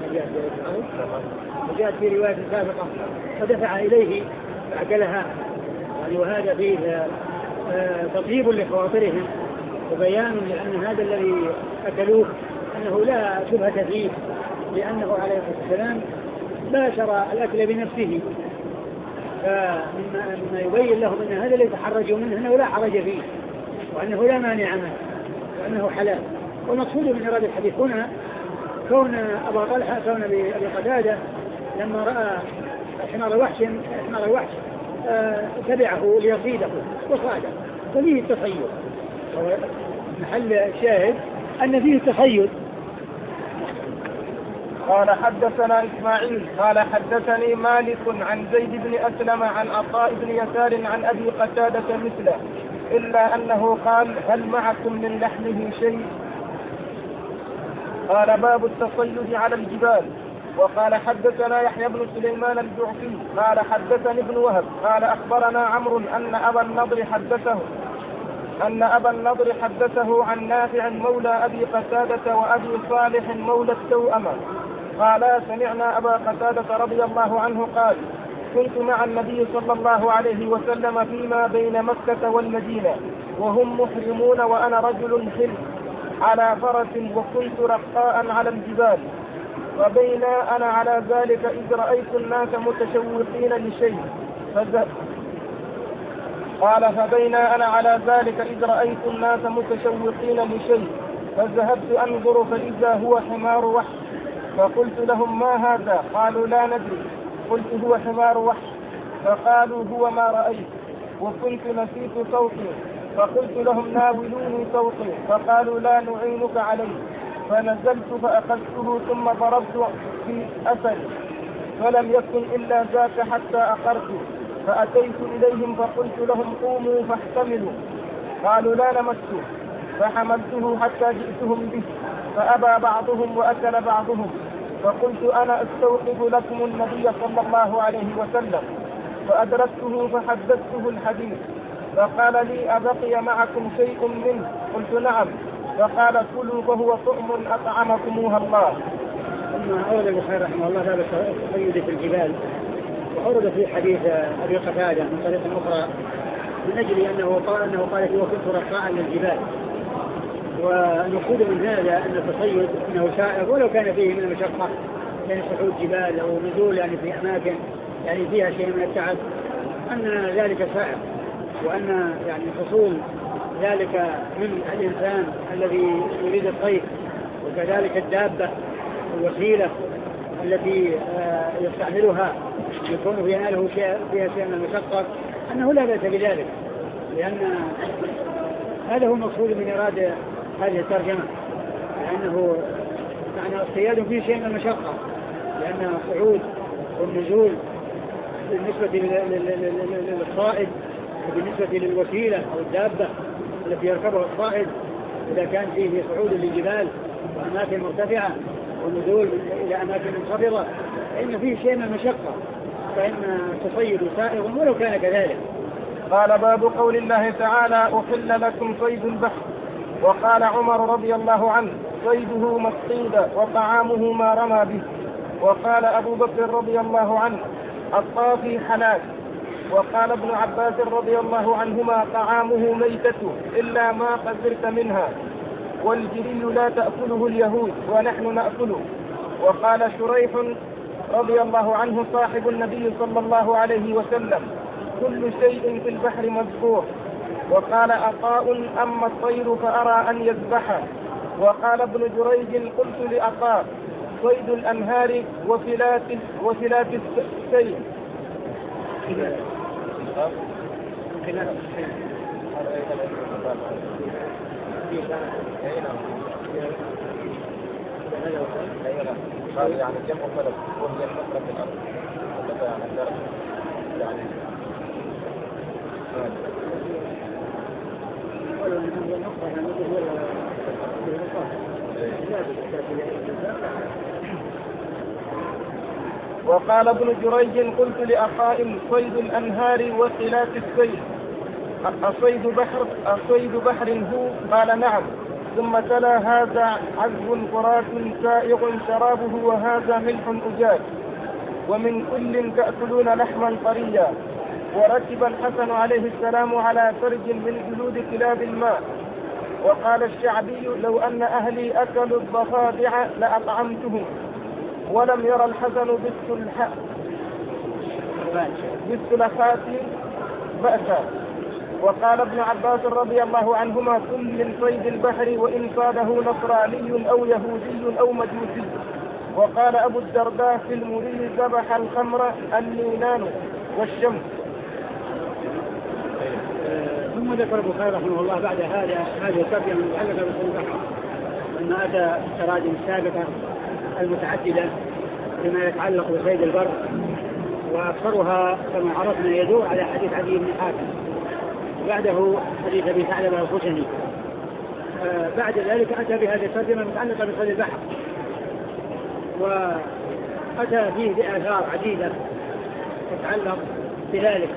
وجاءت في رواية سابقة فدفع إليه فأكلها يعني وهذا فيه تطيب لخواطرهم وبيان لأن هذا الذي أكلوه أنه لا شبهة فيه لأنه عليه الصلاة والسلام باشر الأكل بنفسه فمما يبين لهم أن هذا الذي تحرجوا منه أنه لا حرج فيه وأنه لا مانع منه وأنه حلال. والمقصود من إرادة الحديث هنا كون أبا طلحة كون أبي قتادة لما رأى حمار الوحش تبعه ليصيده وصاده ففيه التصيد محل الشاهد أن فيه التصيد. قال حدثنا إسماعيل قال حدثني مالك عن زيد بن أسلم عن عطاء بن يسار عن أبي قتادة مثله إلا أنه قال هل معكم من لحمه شيء؟ قال باب التصيد على الجبال. وقال حدثنا يحيى بن سليمان الجعفي قال حدثني ابن وهب قال أخبرنا عمرو أن أبا النضر حدثه عن نافع مولى أبي قتادة وأبي صالح مولى التوأمة قال سمعنا أبا قتادة رضي الله عنه قال كنت مع النبي صلى الله عليه وسلم فيما بين مكة والمدينة وهم محرمون وأنا رجل حل على فرس وكنت رقاء على الجبال وبينا أنا على ذلك إذ رأيت الناس متشوقين لشيء فذهبت أنظر فإذا هو حمار وحش فقلت لهم ما هذا؟ قالوا لا ندري. قلت هو حمار وحش فقالوا هو ما رأيت وكنت نسيت صوتي فقلت لهم ناولوني صوتي فقالوا لا نعينك عليه فنزلت فأخذته ثم ضربت في أثري فلم يكن إلا ذاك حتى أقرت فأتيت إليهم فقلت لهم قوموا فاحتملوا قالوا لا نمسه فحملته حتى جئتهم به فأبى بعضهم وأكل بعضهم فقلت أنا أستوقف لكم النبي صلى الله عليه وسلم فأدركته فحدثته الحديث فقال لي أبقي معكم شيء منه؟ قلت نعم. فقال كلوا فهو طعم أطعمكموها الله. ثم أورد البخاري رحمه الله باب التصيد في الجبال وأورد في حديث أبي قتادة من طريق أخرى من أجل أنه قال فيه وكنت رقاء للجبال والمقصود من هذا أن التصيد أنه سائغ ولو كان فيه من المشقة يعني صعود جبال أو نزول يعني في أماكن يعني فيها شيء من التعب أن ذلك سائغ وأن يعني حصول ذلك من الإنسان الذي يريد الصيد وكذلك الدابة الوسيلة التي يستعملها يكون يناله فيها شيء من المشقة أنه لا بأس بذلك لأن هذا هو المقصود من إرادة هذه الترجمة لأنه معنى الصياد فيه شيء من المشقة لأن الصعود والنزول بالنسبة للصائد وبالنسبة للوسيلة أو الدابة التي يركبها الصائد إذا كان فيه صعود للجبال وأماكن مرتفعة والنزول إلى أماكن منخفضة فإن فيه شيء من المشقة فإن التصيد سائغ ولو كان كذلك. قال باب قول الله تعالى أحل لكم صيد البحر. وقال عمر رضي الله عنه صيده ما اصطيد وطعامه ما رمى به. وقال أبو بكر رضي الله عنه الطافي حلال. وقال ابن عباس رضي الله عنهما طعامه ميتة إلا ما قدرت منها، والجري لا تأكله اليهود ونحن نأكله. وقال شريح رضي الله عنه صاحب النبي صلى الله عليه وسلم كل شيء في البحر مذكور. وقال عطاء أما الطير فأرى أن يذبحه. وقال ابن جريج قلت لعطاء صيد الأنهار وفلات السيل. يعني جمع فلك وهي الفترة في الأرض يعني وقال ابن جريج قلت لأخائم صيد الأنهار وخلاف السيل أصيد بحر هو؟ قال نعم. ثم تلا هذا عذب فرات سائغ شرابه وهذا ملح أجاج ومن كل تأكلون لحما طريا. وركب الحسن عليه السلام على فرج من جلود كلاب الماء. وقال الشعبي لو أن أهلي أكلوا الضفادع لأطعمتهم. ولم يرى الحسن بالسلحات بأسا. وقال ابن عباس رضي الله عنهما كل من صيد البحر وإن صاده نصراني أو يهودي أو مجوسي. وقال أبو الدرداء في المري ذبح الخمر النينان والشمس. ثم ذكر البخاري رحمه الله بعد هذه الترجمة المتعلقة بصيد البحر أن أتى تراجم سابقة المتعددة بما يتعلق بصيد البر، وأكثرها كما عرفنا يدور على حديث عدي بن حاتم، وبعده حديث أبي ثعلبة الخشني. بعد ذلك أتى بهذه الترجمة المتعلقة بصيد البحر، وأتى فيه بآثار عديدة تتعلق بذلك.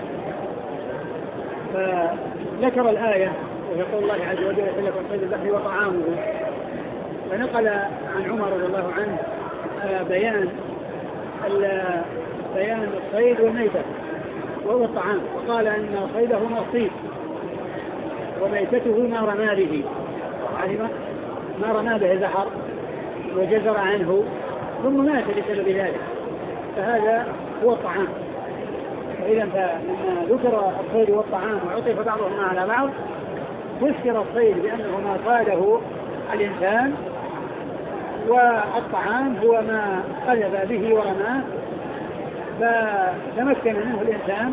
فذكر الآية ويقول الله عز وجل يحل لكم صيد البحر وطعامه، ونقل عن عمر رضي الله عنه بيان الصيد والميتة وهو الطعام، وقال أن صيده ما اصطيد وميتته ما رمى به، يعني ما رمى به البحر وجزر عنه ثم مات بسبب ذلك، فهذا هو الطعام. فإذا لما ذكر الصيد والطعام وعطف بعضهما على بعض، فسر الصيد بأنه ما صاده الإنسان، والطعام هو ما قذف به ورماه فتمكن منه الإنسان،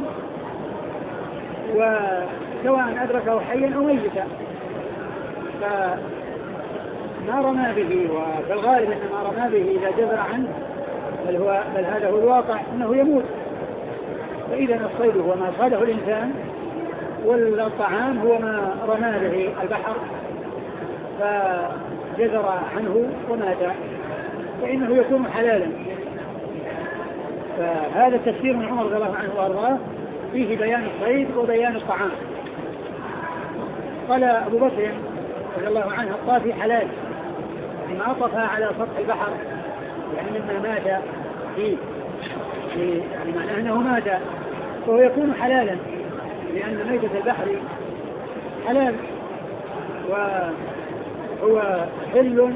وسواء أدركه حيا أو ميتا. فما رمى به، وفي الغالب أن ما رمى به إذا جزر عنه بل هذا هو الواقع أنه يموت. فإذا الصيد هو ما صاده الإنسان، والطعام هو ما رمى به البحر فجزر عنه ومات، فإنه يكون حلالا. فهذا التفسير من عمر رضي الله عنه وارضاه فيه بيان الصيد وبيان الطعام. قال أبو بكر رضي الله عنه الطافي حلال، لما عطف على سطح البحر يعني مما مات فيه، يعني معناه أنه مات فهو يكون حلالا، لأن ميتة البحر حلال وهو حل،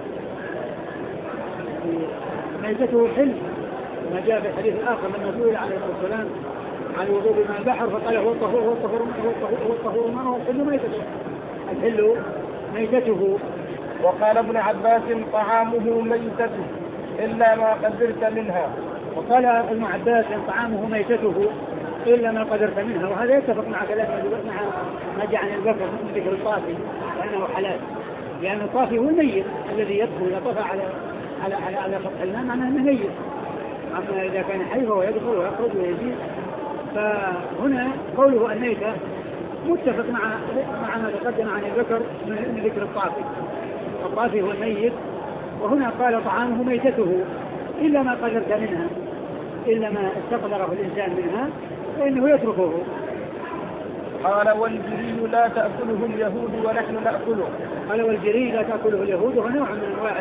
ميتته حل، ما جاء في الحديث الآخر لما سئل عليه الصلاة والسلام عن الوضوء بماء البحر فقال هو الطهور ماءه والحل ميتته، الحل ميتته. وقال ابن عباس طعامه ميتته إلا ما قدرت منها. وقال ابن عباس طعامه ميتته إلا ما قدرت منها، وهذا يتفق مع كلام مع ما جاء عن البكر من ذكر الطافي وأنه حلال، لأن الطافي هو الميت الذي يدخل إذا طفى على سطح الماء معناه أنه ميت. أما إذا كان حي فهو يدخل ويخرج ويزيد. فهنا قوله الميتة متفق مع ما تقدم عن البكر من ذكر الطافي. الطافي هو الميت، وهنا قال طعامه ميتته إلا ما قدرت منها، إلا ما استقدره الإنسان منها فإنه يتركه. قال والجري لا تأكله اليهود ونحن نأكله. قال والجري لا تأكله اليهود، وهو نوع من أنواع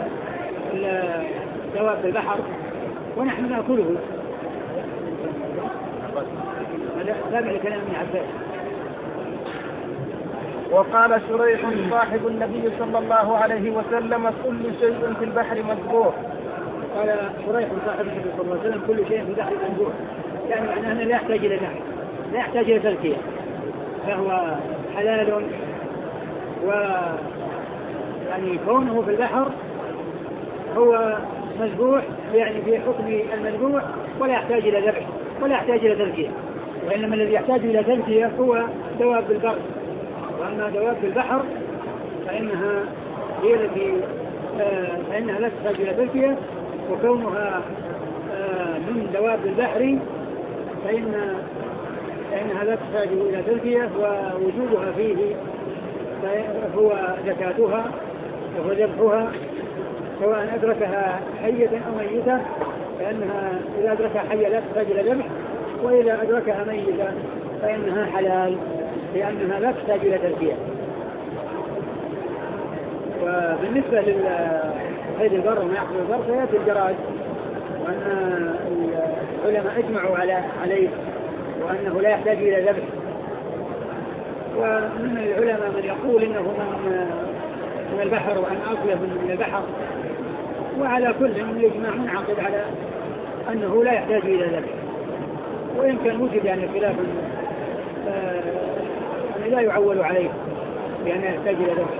دواب البحر ونحن نأكله. لا من كلام ابن عباس. وقال شريح صاحب النبي صلى الله عليه وسلم كل شيء في البحر مذبوح. قال شريح صاحب النبي صلى الله عليه وسلم كل شيء في البحر مذبوح، يعني معناه أنه لا يحتاج إلى ذبح، لا يحتاج إلى تزكية، فهو حلال، و يعني كونه في البحر هو مذبوح يعني في حكم المذبوح، ولا يحتاج إلى ذبح ولا يحتاج إلى تزكية، وإنما الذي يحتاج إلى تزكية هو دواب البر. وأما دواب البحر فإنها هي التي فإنها لا تحتاج إلى تزكية، وكونها من دواب البحر فإنها لا تحتاج إلى تزكية، ووجودها فيه هو زكاتها وهو ذبحها، سواء أدركها حية أو ميتة، فإنها إذا أدركها حية لا تحتاج إلى ذبح، وإذا أدركها ميتة فإنها حلال لأنها لا تحتاج إلى تزكية. وبالنسبة للصيد البر وما يحصل البر فيأتي الجراد، وأن العلماء اجمعوا عليه وأنه لا يحتاج إلى ذبح. ومن العلماء من يقول إنه من البحر وأن أكله من البحر، وعلى كل الإجماع منعقد على أنه لا يحتاج إلى ذبح، وإن كان وجد يعني خلاف لا يعول عليه لأنه يحتاج إلى ذبح.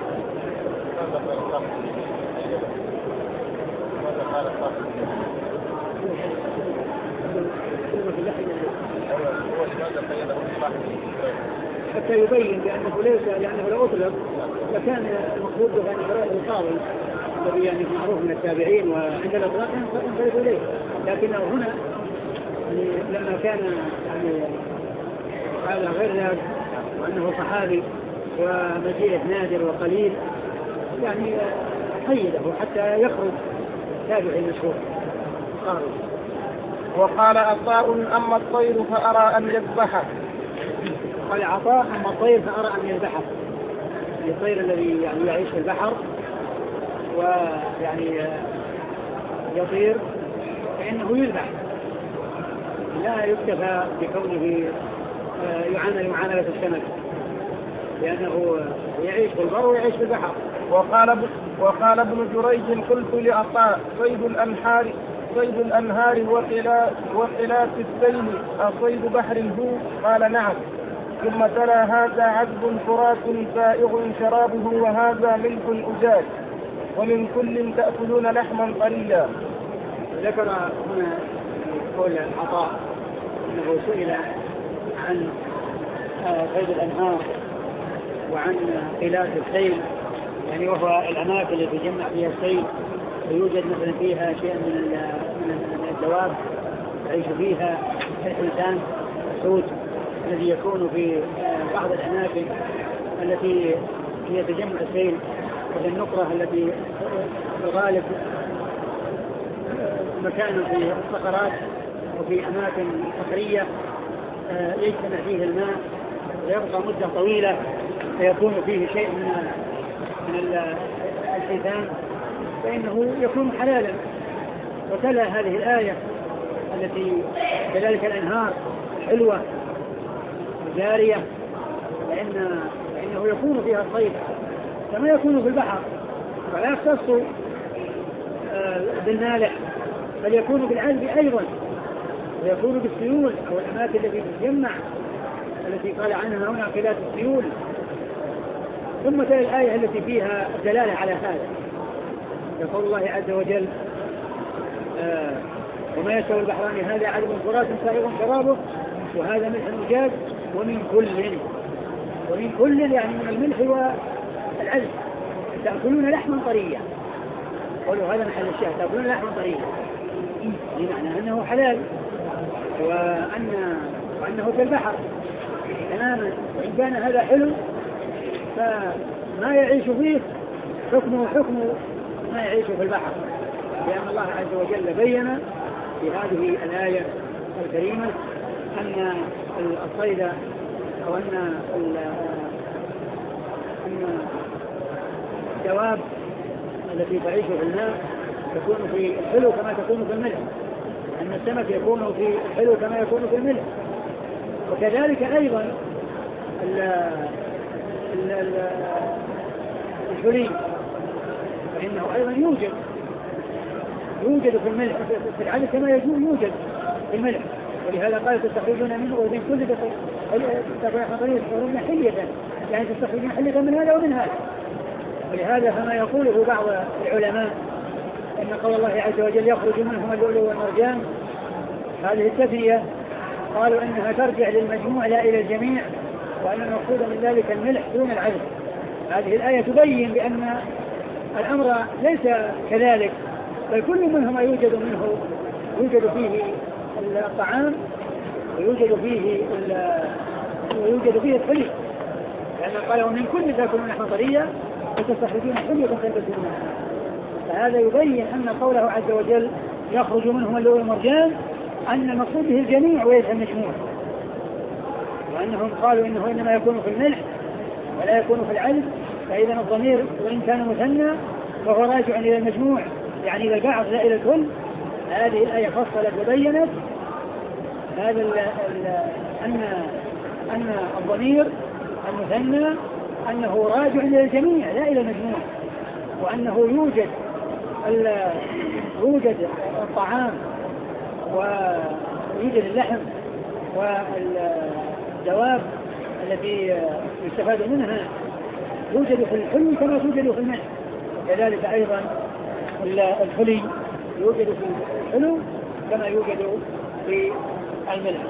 حتى يبين لأنه لو أطلق لكان المقصود به أن يرى القاضي الذي يعني معروف من التابعين وعند الأطلاق ينصرف إليه، لكنه هنا لما كان يعني هذا غير ذلك وأنه صحابي ومجيئه نادر وقليل يعني قيده حتى يخرج تابعي مشهور. وقال عطاء أما الطير فأرى أن يذبحه. قال عطاء أما الطير فأرى أن يذبحه، الطير الذي يعني يعيش في البحر ويعني يطير فإنه يذبح، لا يكتفى بكونه يعامل معاملة السمك، لأنه يعيش في البر ويعيش في البحر. وقال ابن جريج قلت لعطاء صيد الأنهار وخلاف السيل أصيد بحر هو؟ قال نعم. ثم تلا هذا عذب فرات سائغ شرابه وهذا ملح أجاج ومن كل تأكلون لحما طريا. ذكر هنا قول عطاء أنه سئل عن صيد الأنهار وعن خلاف السيل، يعني وهو الأماكن التي يجمع فيها السيل ويوجد مثلا فيها شيء من الدواب يعيش فيها الإنسان، الحوت الذي يكون في بعض الأماكن التي هي تجمع السيل، وهي النقرة التي الغالب مكان في الصخرات وفي أماكن صخرية يجتمع فيه الماء ويبقى مدة طويلة فيكون فيه شيء من الحيتان، فإنه يكون حلالا. وتلا هذه الآية التي كذلك الأنهار حلوة جارية، فإنه يكون فيها الصيد كما يكون في البحر، فلا يختص بالمالح بل يكون بالعذب أيضا، ويكون بالسيول أو الأماكن التي تتجمع التي قال عنها هنا خلاف السيول. ثم تلك الآية التي فيها الدلالة على هذا، يقول الله عز وجل وما يستوي البحران هذا عذب فرات سائغ شرابه وهذا ملح أجاج ومن كل يعني من الملح والعذب تأكلون لحما طريا. قولوا هذا محل الشاهد، تأكلون لحما طريا، بمعنى أنه حلال وأنه في البحر تماما. وإن كان هذا حلو فما يعيش فيه حكمه حكم ما يعيش في البحر، لأن الله عز وجل بين في هذه الآية الكريمة أن الصيد أو أن الدواب التي تعيش في الماء تكون في الحلو كما تكون في الملح، أن السمك يكون في الحلو كما يكون في الملح. وكذلك أيضا الحلي فإنه أيضا يوجد في الملح في العدد كما يوجد في الملح. ولهذا قال تستخرجون منه ومن كل تستخرجون حلية، يعني تستخرجون حلية من هذا ومن هذا. ولهذا فما يقوله بعض العلماء أن قول الله عز وجل يخرج منهما اللؤلؤ والمرجان، هذه التثنية قالوا أنها ترجع للمجموع لا إلى الجميع، وأن المقصود من ذلك الملح دون العدد. هذه الآية تبين بأن الأمر ليس كذلك، بل كل منهما يوجد فيه الطعام ويوجد فيه الحلي، لأن قال ومن كل تأكلون لحما طريا وتستخرجون حلية تلبسونها. فهذا يبين أن قوله عز وجل يخرج منهما اللؤلؤ والمرجان أن المقصود به الجميع وليس المجموع، وأنهم قالوا إنه إنما يكون في الملح ولا يكون في العدد. فإذا الضمير وإن كان مثنى فهو راجع إلى المجموع، يعني إلى البعض لا إلى الكل. هذه الآية فصلت وبينت هذا أن الضمير المثنى أنه راجع إلى الجميع لا إلى المجموع، وأنه يوجد الطعام ويوجد اللحم والدواب التي يستفاد منها يوجد في الحلي كما توجد في الملح. كذلك أيضا الحلي يوجد في الحلو كما يوجد في الملح.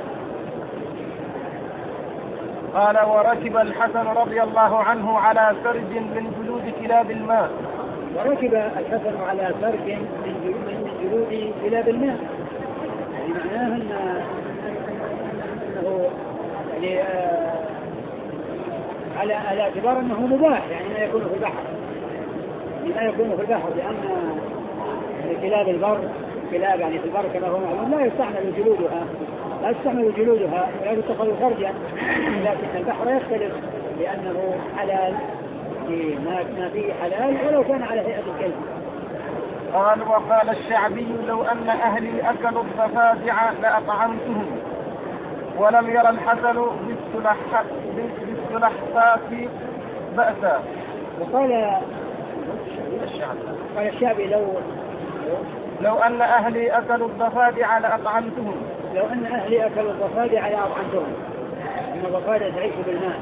قال وركب الحسن رضي الله عنه على سرج من جلود كلاب الماء. وركب الحسن على سرج من جلود كلاب الماء، يعني معناه أنه يعني على اعتبار أنه مباح، يعني ما يكون في البحر، لأن كلاب البر كلاب يعني في البر كما هو معلوم لا يستعمل جلودها ولا تتخذ خرجا، لكن البحر يختلف لأنه حلال، ما فيه حلال ولو كان على هيئة الكلب. قال وقال الشعبي لو أن أهلي أكلوا الضفادع لأطعمتهم، ولم يرى الحسن بالسلحفاة بأسا. وقال الشعبي لو أن أهلي أكلوا الضفادع لأطعمتهم. إن الضفادع تعيش بالماء،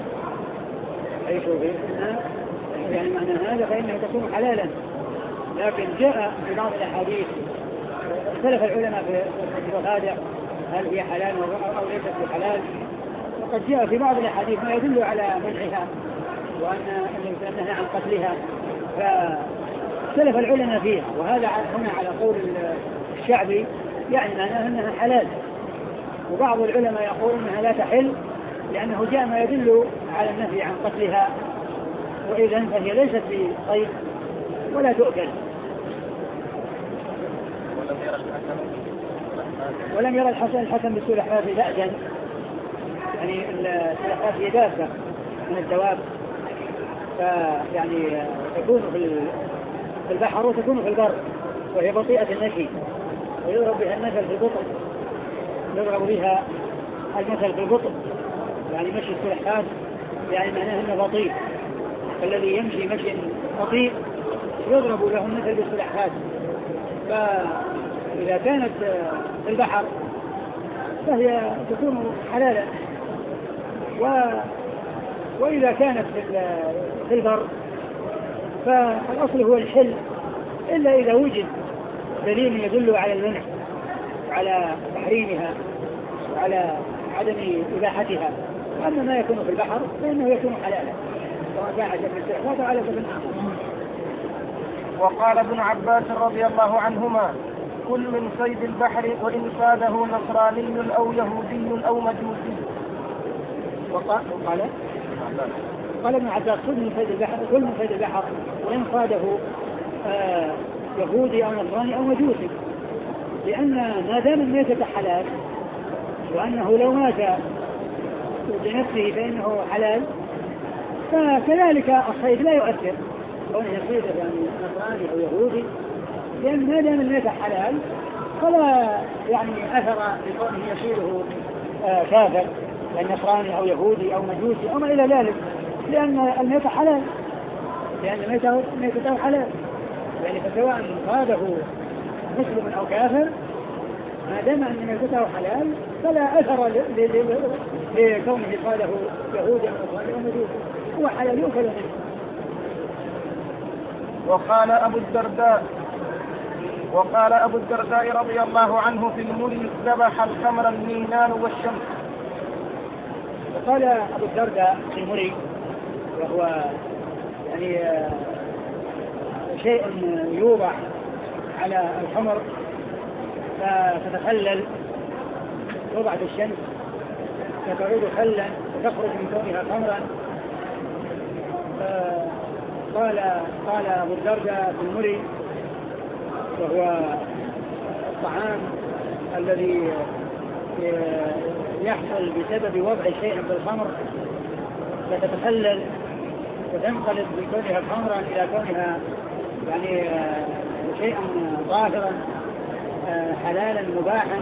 يعني معنى هذا فإنها تكون حلالا. لكن جاء في بعض الأحاديث اختلف العلماء في الضفادع هل هي حلال أو ليست بحلال، وقد جاء في بعض الأحاديث ما يدل على منعها وأن النهي عن قتلها، فاختلف العلماء فيها. وهذا هنا على قول الشعبي يعني معناه أنها حلال، وبعض العلماء يقول أنها لا تحل لأنه جاء ما يدل على النهي عن قتلها، وإذا فهي ليست بصيد ولا تؤكل. ولم يرى الحسن بالسلحفاة بأسا، يعني السلحفاة هي دابة من الدواب، فيعني تكون في البحر وتكون في البر، وهي بطيئة المشي، ويضرب بها المثل في البطء، يعني مشي السلحفاة يعني معناه انه بطيء، فالذي يمشي مشي بطيء يضرب له المثل بالسلحفاة. فإذا كانت في البحر فهي تكون حلالا، وإذا كانت في البر فالأصل هو الحل، إلا إذا وجد دليل يدل على المنع وعلى تحريمها وعلى عدم إباحتها. أما ما يكون في البحر فإنه يكون حلالا، سواء كان على سبيل الاستحباب أو على سبيل الآخر. وقال ابن عباس رضي الله عنهما كل من صيد البحر وإن صاده نصراني أو يهودي أو مجوسي. قال ابن عباس كل من صيد البحر وإن صاده يهودي أو نصراني أو مجوسي، لأن ما دام الميتة حلال، وأنه لو مات بنفسه فإنه حلال، فكذلك الصيد لا يؤثر كونه يصيد يعني نصراني أو يهودي، لأن ما دام الميتة حلال فلا يعني أثر لكونه يصيده كافر يعني نصراني أو يهودي أو مجوسي أو ما إلى ذلك، لأن الميتة حلال، لأن ميتته حلال يعني، فسواء صاده مسلم أو كافر ما دام أن ميتته حلال فلا أثر لكونه صاده يهودي أو نصراني أو مجوسي، هو حلال يؤكل منه. وقال أبو الدرداء رضي الله عنه في الملي ذبح الخمر المينان والشمس. وقال أبو الدرداء في الملي وهو يعني شيء يوضع على الخمر فتتخلل، توضع في الشمس فتعود خلا وتخرج من كونها خمرا. قال أبو الدرداء في المري وهو الطعام الذي يحصل بسبب وضع شيء في الخمر فتتخلل وتنقلب من كونها خمرا إلى كونها يعني شيئا ظاهرا حلالا مباحا.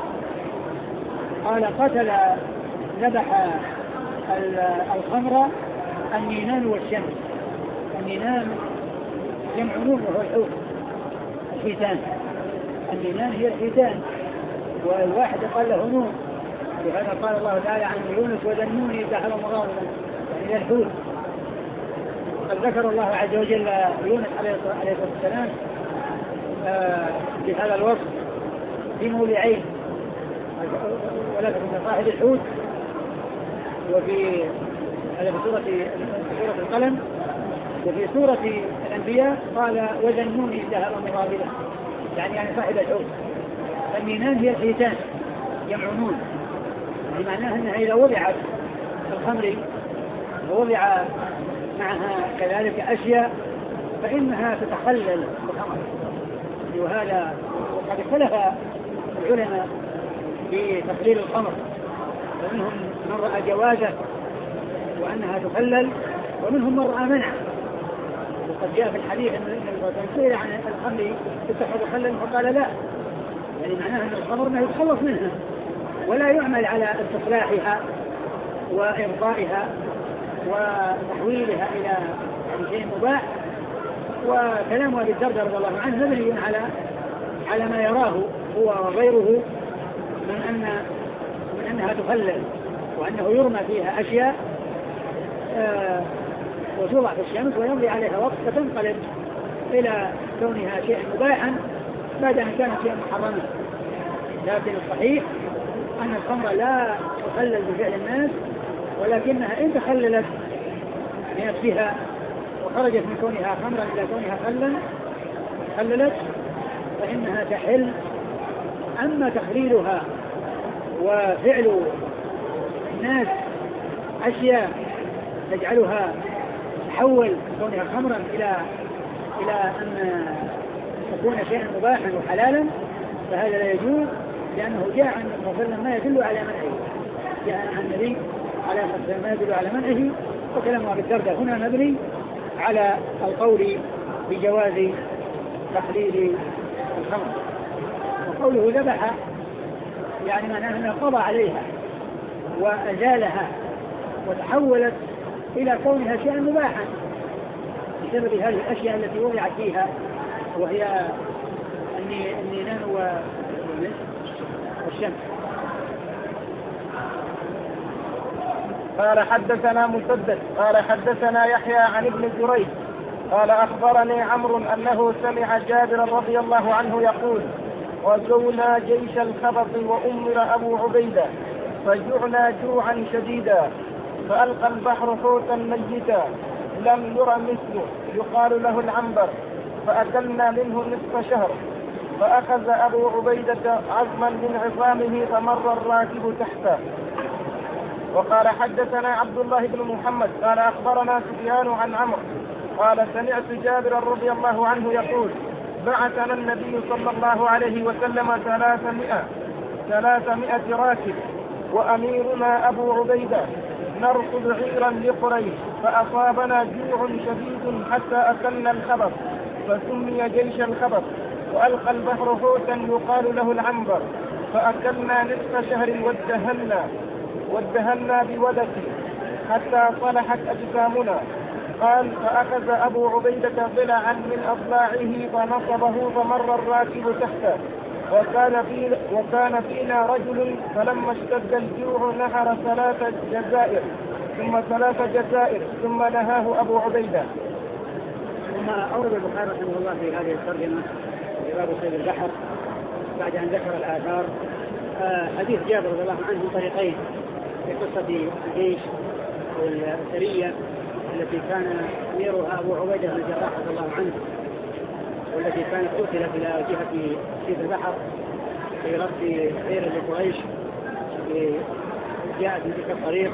قال قتل ذبح الخمر النينان والشمس. النينان جمع نون وهو الحوت، الحيتان. النينان هي الحيتان والواحد قال له نون، لهذا قال الله تعالى عن يونس وذنون إذ ذهب مغاضبا يعني الحوت. وقد ذكر الله عز وجل يونس عليه الصلاة والسلام بهذا الوصف في موضعين، ولكن من صاحب الحوت وفي سورة القلم، وفي سورة الأنبياء قال وذنون إذ ذهب مغاضبا يعني صاحب الحوت. النينان هي الحيتان جمع نون، بمعناه أنها إذا وضعت الخمر ووضع معها كذلك أشياء فإنها تتخلل بالخمر. وهذا وقد اختلف العلماء في تخليل الخمر، ومنهم من رأى جوازه وأنها تخلل، ومنهم من رأى منع. وقد جاء في الحديث أن الرسول عن الخمر تتخذ خلا فقال لا، يعني معناها أن الخمر ما يتخلص منها ولا يعمل على استصلاحها وإرضائها وتحويلها إلى شيء مباح. وكلام أبي الدرداء رضي الله عنه مبني على ما يراه هو وغيره من أنها تخلل، وأنه يرمى فيها أشياء وتوضع في الشمس ويمضي عليها وقت فتنقلب إلى كونها شيئا مباحا بعد أن كانت شيئا محرما. لكن الصحيح أن الخمر لا تخلل بفعل الناس، ولكنها إن تخللت بنفسها وخرجت من كونها خمرا إلى كونها خللت فإنها تحل. أما تخليلها وفعل الناس أشياء تجعلها تحول كونها خمرا إلى أن تكون شيئا مباحا وحلالا فهذا لا يجوز، لأنه جاء عن النبي صلى الله عليه وسلم ما يدل على منعه، جاء عن النبي عليه الصلاة والسلام ما يدل على منعه. وكلام أبي الدرداء هنا مبني على القول بجواز تخليل الخمر. وقوله ذبح يعني معناه أنه قضى عليها وأزالها وتحولت إلى كونها شيئا مباحا بسبب هذه الأشياء التي وضعت فيها، وهي النينان والشمس. قال حدثنا مسدد قال حدثنا يحيى عن ابن جريج قال أخبرني عمرو أنه سمع جابر رضي الله عنه يقول غزونا جيش الخبط وأمر أبو عبيدة فجعنا جوعا شديدا فألقى البحر حوتا ميتا لم ير مثله يقال له العنبر فأكلنا منه نصف شهر فأخذ أبو عبيدة عظما من عظامه فمر الراكب تحته. وقال حدثنا عبد الله بن محمد قال أخبرنا سفيان عن عمرو قال سمعت جابر رضي الله عنه يقول بعثنا النبي صلى الله عليه وسلم 300 راكب وأميرنا أبو عبيدة نرصد عيرا لقريش فأصابنا جوع شديد حتى أكلنا الخبر فسمي جيش الخبر. وألقى البحر حوتا يقال له العنبر فأكلنا نصف شهر وادهنا بودك حتى صلحت أجسامنا. قال فأخذ أبو عبيدة ضلعا من أضلاعه فنصبه فمر الراكب تحته. وكان فينا رجل فلما اشتد الجوع نحر 3 جزائر ثم نهاه أبو عبيدة. ثم أورد البخاري رحمه الله في هذه الترجمة في باب صيد البحر بعد أن ذكر الآثار حديث جابر رضي الله عنه من طريقين في قصة الجيش والسرية التي كان أميرها أبو عبيدة بن الجراح رضي الله عنه، والتي كانت أرسلت إلى جهة صيد البحر في رصد خير لقريش جاءت من تلك الطريق.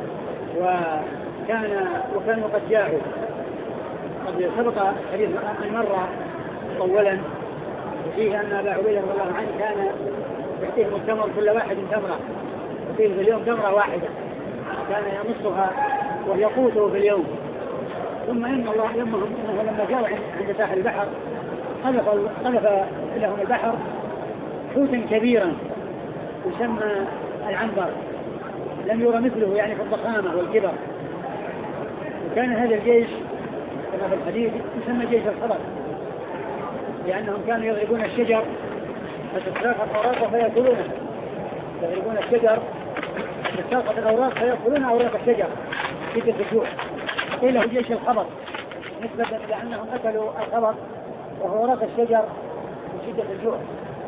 وكانوا قد جاءوا قد سبق حديث المرة طولا وفيه أن أبا عبيدة رضي الله عنه كان يعطيهم التمر كل واحد تمرة، يعطيهم في اليوم تمرة واحدة كان يمصها ويقوته في اليوم. ثم إن الله لما جاءوا عند ساحل البحر قذف لهم البحر حوتا كبيرا يسمى العنبر لم يرى مثله يعني في الضخامة والكبر. وكان هذا الجيش كما في الحديث يسمى جيش الخبر لأنهم كانوا يضربون الشجر فتتساقط أوراقه فيأكلونه، يضربون الشجر فتتساقط الأوراق فيأكلون أوراق الشجر شدة الجوع. قيل له جيش الخبر نسبة إلى أنهم أكلوا الخبر وهو أوراق الشجر من شدة الجوع.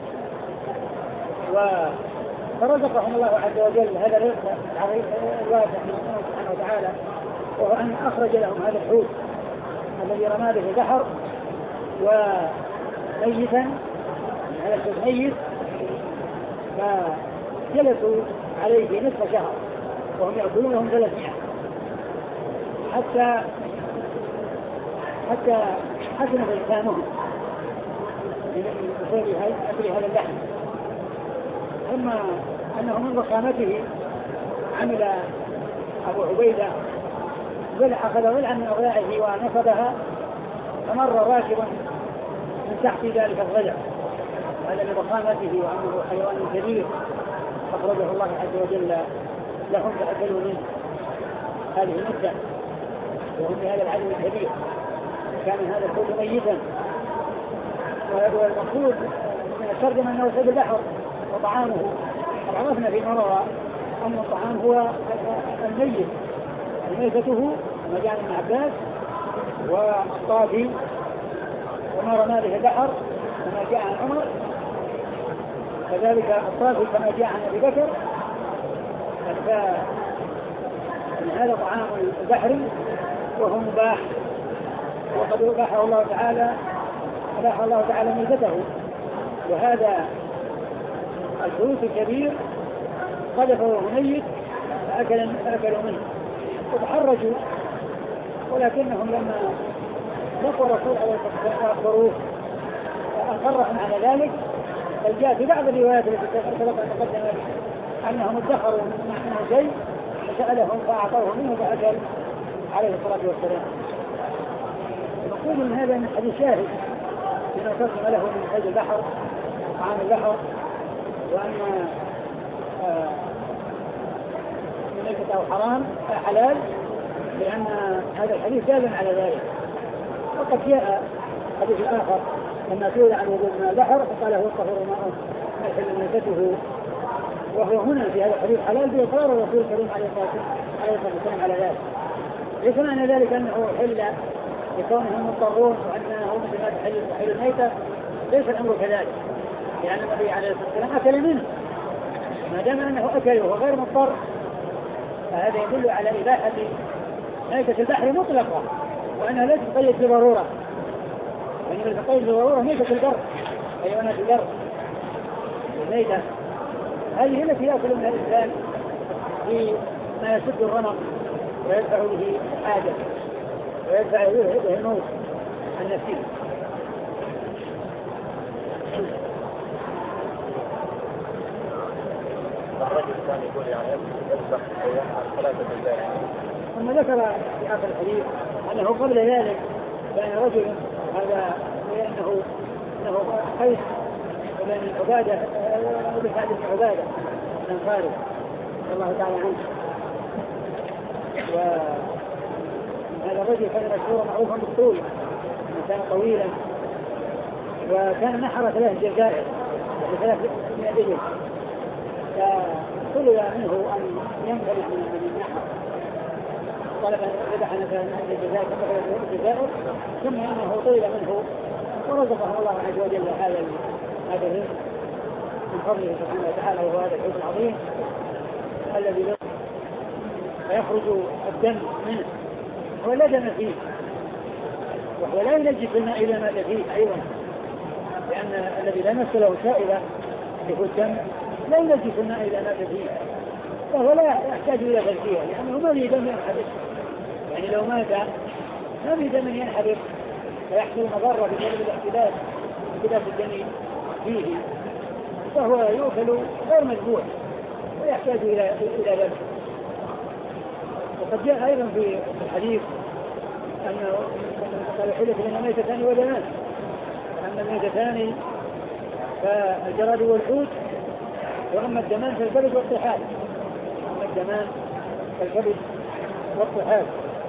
فرزقهم الله عز وجل هذا الرزق الواسع من الله سبحانه وتعالى، وهو أن أخرج لهم هذا الحوت الذي رمى به البحر وميتا هذا الحوت ميت، فجلسوا عليه نصف شهر وهم يأكلونهم 300 حتى حسن إلسامهم من أكل هذا اللحم. ثم أنه من ضخامته عمل أبو عبيدة أخذ ضلعا من أضلاعه ونصبها فمر راكب من تحت ذلك الضلع، هذا لضخامته وأنه حيوان كبير أخرجه الله عز وجل لهم فأكلوا منه هذه المدة وهم بهذا العدد الكبير. كان هذا الحوت ميتا. والمقصود من الترجمة أنه صيد البحر وطعامه عرفنا فيما روى أن الطعام هو الميت ميتته كما جاء ابن عباس والطافي وما رمى به البحر كما جاء عن عمر، كذلك الطافي كما جاء عن أبي بكر. هذا طعام البحر وهو مباح وقد أباح الله تعالى ميتته. وهذا الحوت الكبير قذفه وهو ميت فأكلوا منه وتحرجوا، ولكنهم لما لقوا رسول الله وأخبروه أقرهم على ذلك. بل جاء في بعض الروايات التي تقدم أنهم ادخروا منه شيء فسألهم فأعطوه منه فأكل عليه الصلاة والسلام. نقول من هذا أن الحديث شاهد بما ترجم له من صيد البحر طعام البحر، وأن ميتته حرام حلال، لأن هذا الحديث دال على ذلك. وقد جاء حديث آخر لما سئل عن وجود من البحر فقال هو الطهور ماء يحل ميتته، وهو هنا في هذا الحديث حلال بإقرار الرسول الكريم عليه الصلاة والسلام على ذلك. ليس معنى ذلك أنه حل لكونهم مضطرون وأنه مثل ما تحل الميتة، ليس الأمر كذلك، لأن النبي عليه الصلاة والسلام أكل منه ما دام أنه أكل وهو غير مضطر، فهذا يدل على إباحة ميتة البحر مطلقة، وأنها لا تقيد بضرورة، وإنما تقيد بضرورة ميتة البر حيوانات البر الميتة هذه التي يأكل منها الإنسان فيما يسد الرمق ويدفع به حاجة ويدفع به الموت النفسي. رجل ثاني يقول يعني يذبح حيوان على 3 أجزاء. ثم ذكر في آخر الحديث أنه قبل ذلك كان رجل هذا لأنه قيس وبين عبادة وبسعد بن عبادة الأنصاري رضي الله تعالى عنه. وهذا الرجل كان مشهورا معروفا بالطول، كان طويلا، وكان نحر 3 جزائر ب300 إبل، فطلب منه أن ينفرد من النحر، طلب أن يذبح مثلا الجزائر، ثم إنه طلب منه ورزقه الله عز وجل هذا الرزق من فضله سبحانه وتعالى، وهو هذا الحوت العظيم الذي يخرج الدم منه ولا دم فيه، وهو لا ينجس الماء إلى ماء فيه أيضا، لأن الذي لا نفس له سائلة في الدم لا ينجس الماء إلى ماء فيه، فهو لا يحتاج إلى تزكية لأنه ما به دم ينحدث. يعني لو مات ما به دم ينحدث فيحصل مضرة بسبب الاختلاف الدم فيه، فهو يؤكل غير مذبوح ويحتاج إلى ذبح. وقد جاء أيضا في الحديث أنه قال حلف لنا ميتتان ودمان، أما الميتتان فالجراد والحوت، وأما الدمان فالكبد والطحال. أما الدمان فالكبد والطحال.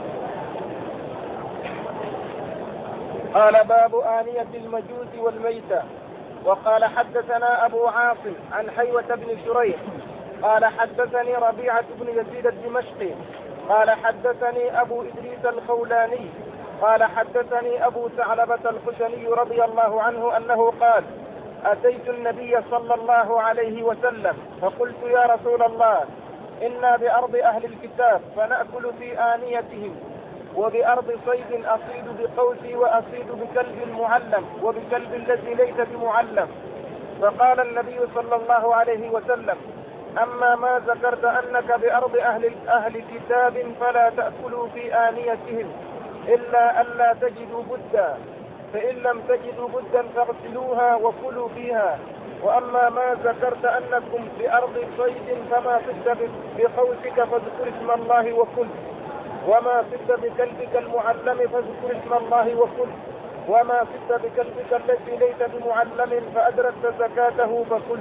قال باب آنية المجوس والميتة. وقال حدثنا أبو عاصم عن حيوة بن شريح قال حدثني ربيعة بن يزيد الدمشقي قال حدثني أبو إدريس الخولاني قال حدثني أبو ثعلبة الخشني رضي الله عنه أنه قال: أتيت النبي صلى الله عليه وسلم فقلت: يا رسول الله، إنا بأرض أهل الكتاب فنأكل في آنيتهم، وبأرض صيد أصيد بقوسي وأصيد بكلب معلم وبكلب الذي ليس بمعلم. فقال النبي صلى الله عليه وسلم: أما ما ذكرت أنك بأرض أهل كتاب فلا تأكلوا في آنيتهم إلا ألا تجدوا بدا، فإن لم تجدوا بدا فاغسلوها وكلوا فيها. وأما ما ذكرت أنكم بأرض صيد فما صدت بقوسك فاذكر اسم الله وكل، وما صدت بكلبك المعلم فاذكر اسم الله وكل، وما صدت بكلبك الذي ليس بمعلم فأدركت زكاته فكل.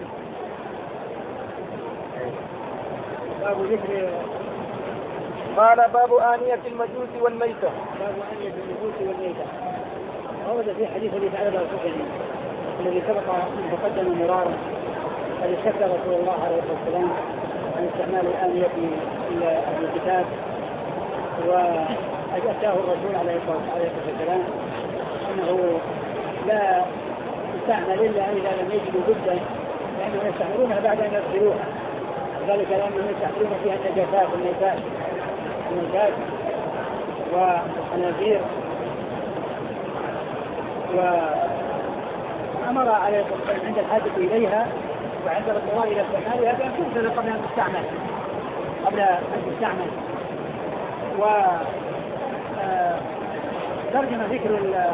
قال باب آنية المجوس والميتة. باب آنية المجوس والميتة. ورد في حديث أبي ثعلبة الخشني الذي سبق أن تقدم مرارا، الذي شكى رسول الله عليه الصلاة والسلام عن استعمال الآنية إلى أهل الكتاب، وأتاه الرسول عليه الصلاة والسلام أنه لا يستعمل إلا إذا لم يجدوا بدا، لأنهم يستعملونها بعد أن يغسلوها، ذلك لأنهم يستعملون فيها النجاسات والنجاسات والخنازير. وأمر عليه الصلاة والسلام عند الحاجة إليها وعند الاضطرار إلى استعمالها بأن تغسل قبل أن تستعمل. ترجم ذكر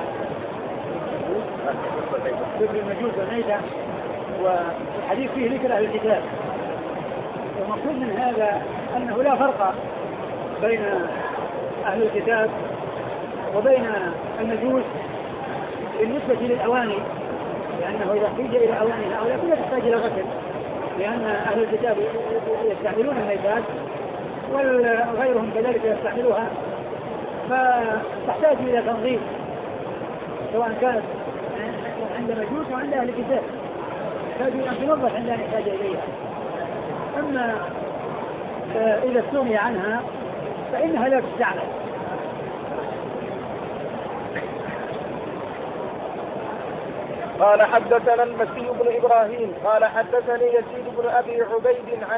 المجوس والميتة، والحديث فيه ذكر أهل الكتاب. والمقصود من هذا أنه لا فرق بين أهل الكتاب وبين المجوس بالنسبة للأواني، لأنه إذا احتاج إلى أواني هؤلاء كلها تحتاج إلى غسل، لأن أهل الكتاب يستعملون الميتات وغيرهم كذلك يستعملوها، فتحتاج إلى تنظيف سواء كانت عند مجوس وعند أهل الكتاب، تحتاج أن تنظف عندما يحتاج إليها. أما إذا استغني عنها فإنها لا تستعمل. قال حدثنا المسيح بن إبراهيم قال حدثني يزيد بن أبي عبيد عن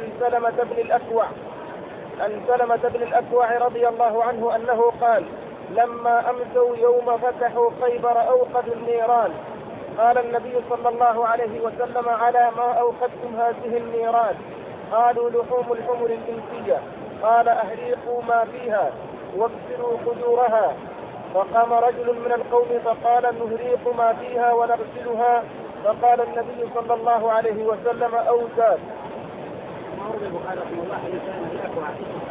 سلمة بن الأكوع رضي الله عنه أنه قال: لما أمسوا يوم فتحوا خيبر أوقدوا النيران، قال النبي صلى الله عليه وسلم: على ما أوقدتم هذه النيران؟ قالوا: لحوم الحمر الإنسية. قال: أهريقوا ما فيها واكسروا قدورها. فقام رجل من القوم فقال: نهريق ما فيها ونغسلها. فقال النبي صلى الله عليه وسلم: أوزاد. أورد البخاري رحمه الله حديث أنس الأكوع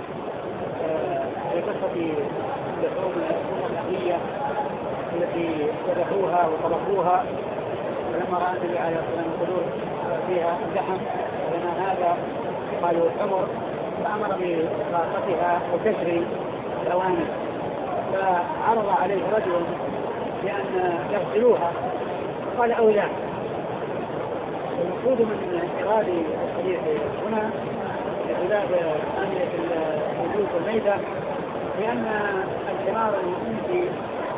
في قصة لحوم الأهلية التي ذبحوها وطبخوها، ولما رأى النبي عليه الصلاة والسلام القدور فيها اللحم لنا هذا قالوا الحمر، فأمر بإطلاقتها وكسر الأواني، فعرض عليه رجل بأن يغسلوها قال أولى. المقصود من إرادة الحديث هنا بخلاف آنية الوجود والميتة لأن الحمار الإنسي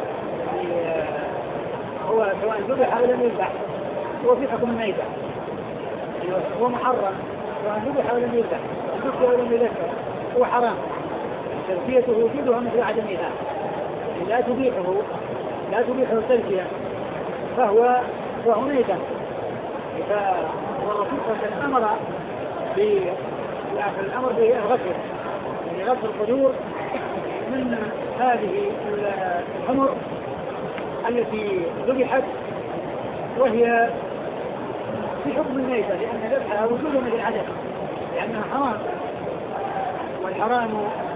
هو سواء ذبح أو لم يذبح هو في حكم الميتة، هو محرم سواء ذبح أو لم يذبح، ذبح أو لم يذبح هو حرام، تزكيته وجودها مثل عدمها، لا تبيحه التزكية فهو ميتة. والرسول صلى الله عليه وسلم أمر بالغسل، يعني غسل القدور من هذه الحمر التي ذبحت وهي في حكم الميتة، لأن ذبحها وجوده مثل العدم لأنها حرام، والحرام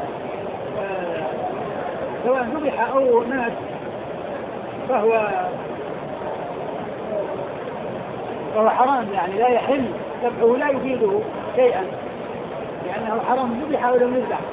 سواء ذبح أو مات فهو حرام، يعني لا يحل ذبحه، لا يفيده شيئا لأنه حرام ذبح أو لم يذبح.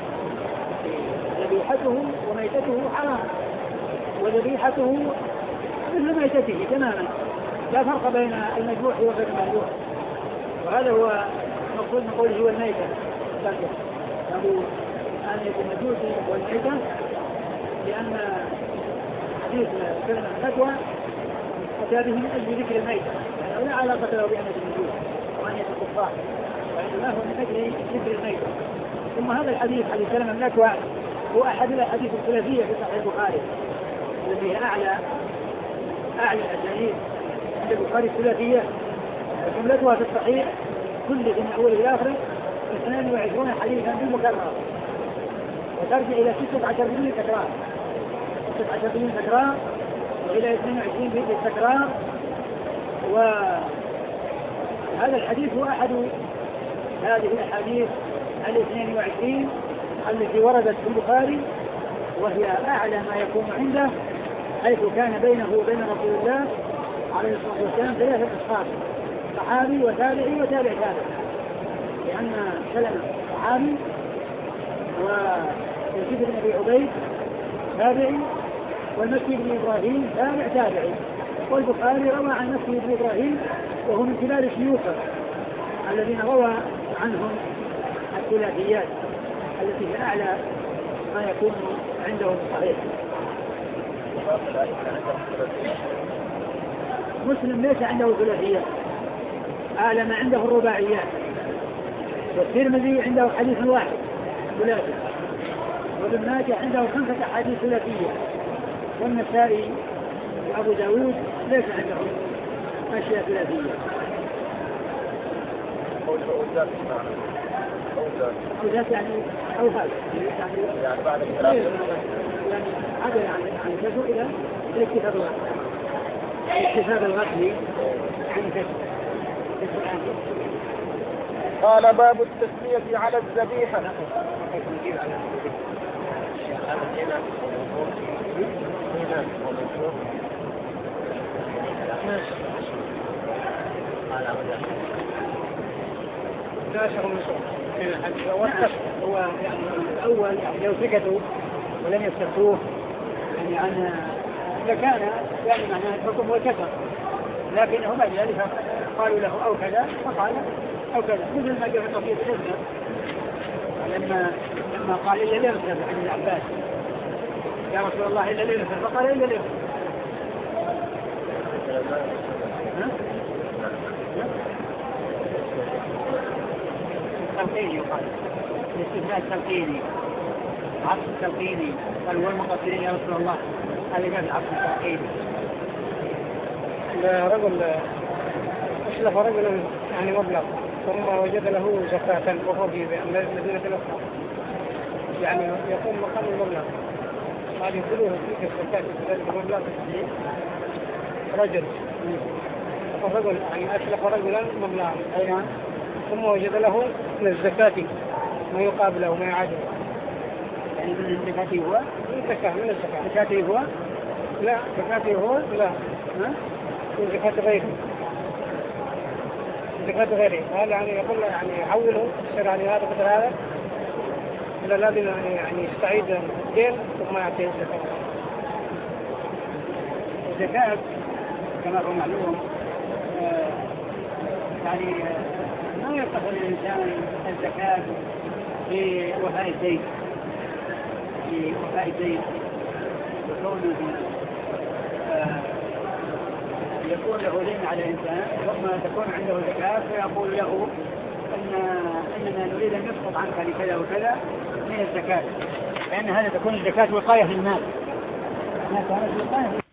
ذبيحته وميتته حرام، وذبيحته مثل ميتته تماما، لا فرق بين المذبوح وغير المذبوح، وهذا هو مقصود من قوله هو الميتة، أبو آنية المجوس والميتة، لأن حديث كلمة الفتوى أتى به من أجل ذكر الميتة، يعني لا علاقة له بآنية المجوس وآنية الكفار، وإنما هو من أجل ذكر الميتة. ثم هذا الحديث حديث كلمة الفتوى هو أحد الأحاديث الثلاثية في صحيح البخاري الذي هي أعلى الأسانيد عند البخاري الثلاثية، وجملتها في الصحيح كل من أول إلى آخر 22 حديثا بالمكرر، وترجع إلى 16 مليون تكرار، 16 مليون تكرار وإلى 22 مليون تكرار. وهذا الحديث هو أحد هذه الأحاديث 22 التي وردت في البخاري، وهي أعلى ما يكون عنده، حيث كان بينه وبين رسول الله عليه الصلاة والسلام 3 أشخاص، صحابي وتابعي وتابع تابع، لأن سلمة صحابي ويزيد بن أبي عبيد تابعي والمكي بن إبراهيم تابعي، والبخاري روى عن مكي بن إبراهيم وهو من كبار شيوخه الذين روى عنهم الثلاثيات التي هي أعلى ما يكون عندهم صحيح. مسلم ليس عنده ثلاثيات، أعلى ما عنده الرباعيات، والترمذي عنده حديث واحد ثلاثي، وابن ماجه عنده 5 أحاديث ثلاثية، والنسائي وأبو داود ليس عندهم أشياء ثلاثية. أوزات يعني أوهاد يعني بعد الكلام يعني عدا يعني كذو إلى الاكتفاء الغسلي، الاكتفاء الغسلي عن كذو. قال باب التسمية على الذبيحة. هو يعني الأول يعني لو سكتوا ولم يستفروه يعني عن لكان يعني معناه الحكم والكسر، لكنهم ذلك قالوا له أو كذا فقال أو كذا، مثل ما جاء في قضية الإذن لما قال إلا الإرث عن العباس يا رسول الله إلا الإرث، فقال إلا الإرث. تلقيني وقال الاستثناء التلقيني، عطف التلقيني، قال والمقصرين يا رسول الله، هذا قال عطف التلقيني. رجل أشلف رجلا يعني مبلغ ثم وجد له زكاة وهو في مدينة الأخرى، يعني يقوم مقام المبلغ، قال يأخذوه تلك الزكاة في ذلك المبلغ رجل، الرجل يعني أشلف رجلا مبلغ، أي نعم ثم وجد له من الزكاة ما يقابله وما يعادله. يعني من الزكاة هو؟ من الزكاة زكاته هو؟ لا زكاته هو لا من زكاة غيره. زكاة غيره هذا يعني يقول يعني يحوله يصير يعني هذا مثل هذا إلا لازم يعني يستعيد الدين ثم يعطيه الزكاة. الزكاة كما هو معلوم يعني ما يقبل الإنسان الزكاة في وفاء الدين وكونه يكون له دين على الإنسان ثم تكون عنده زكاة فيقول له إننا نريد أن نسقط عنك لكذا وكذا من الزكاة، لأن هذا تكون الزكاة وقاية للمال.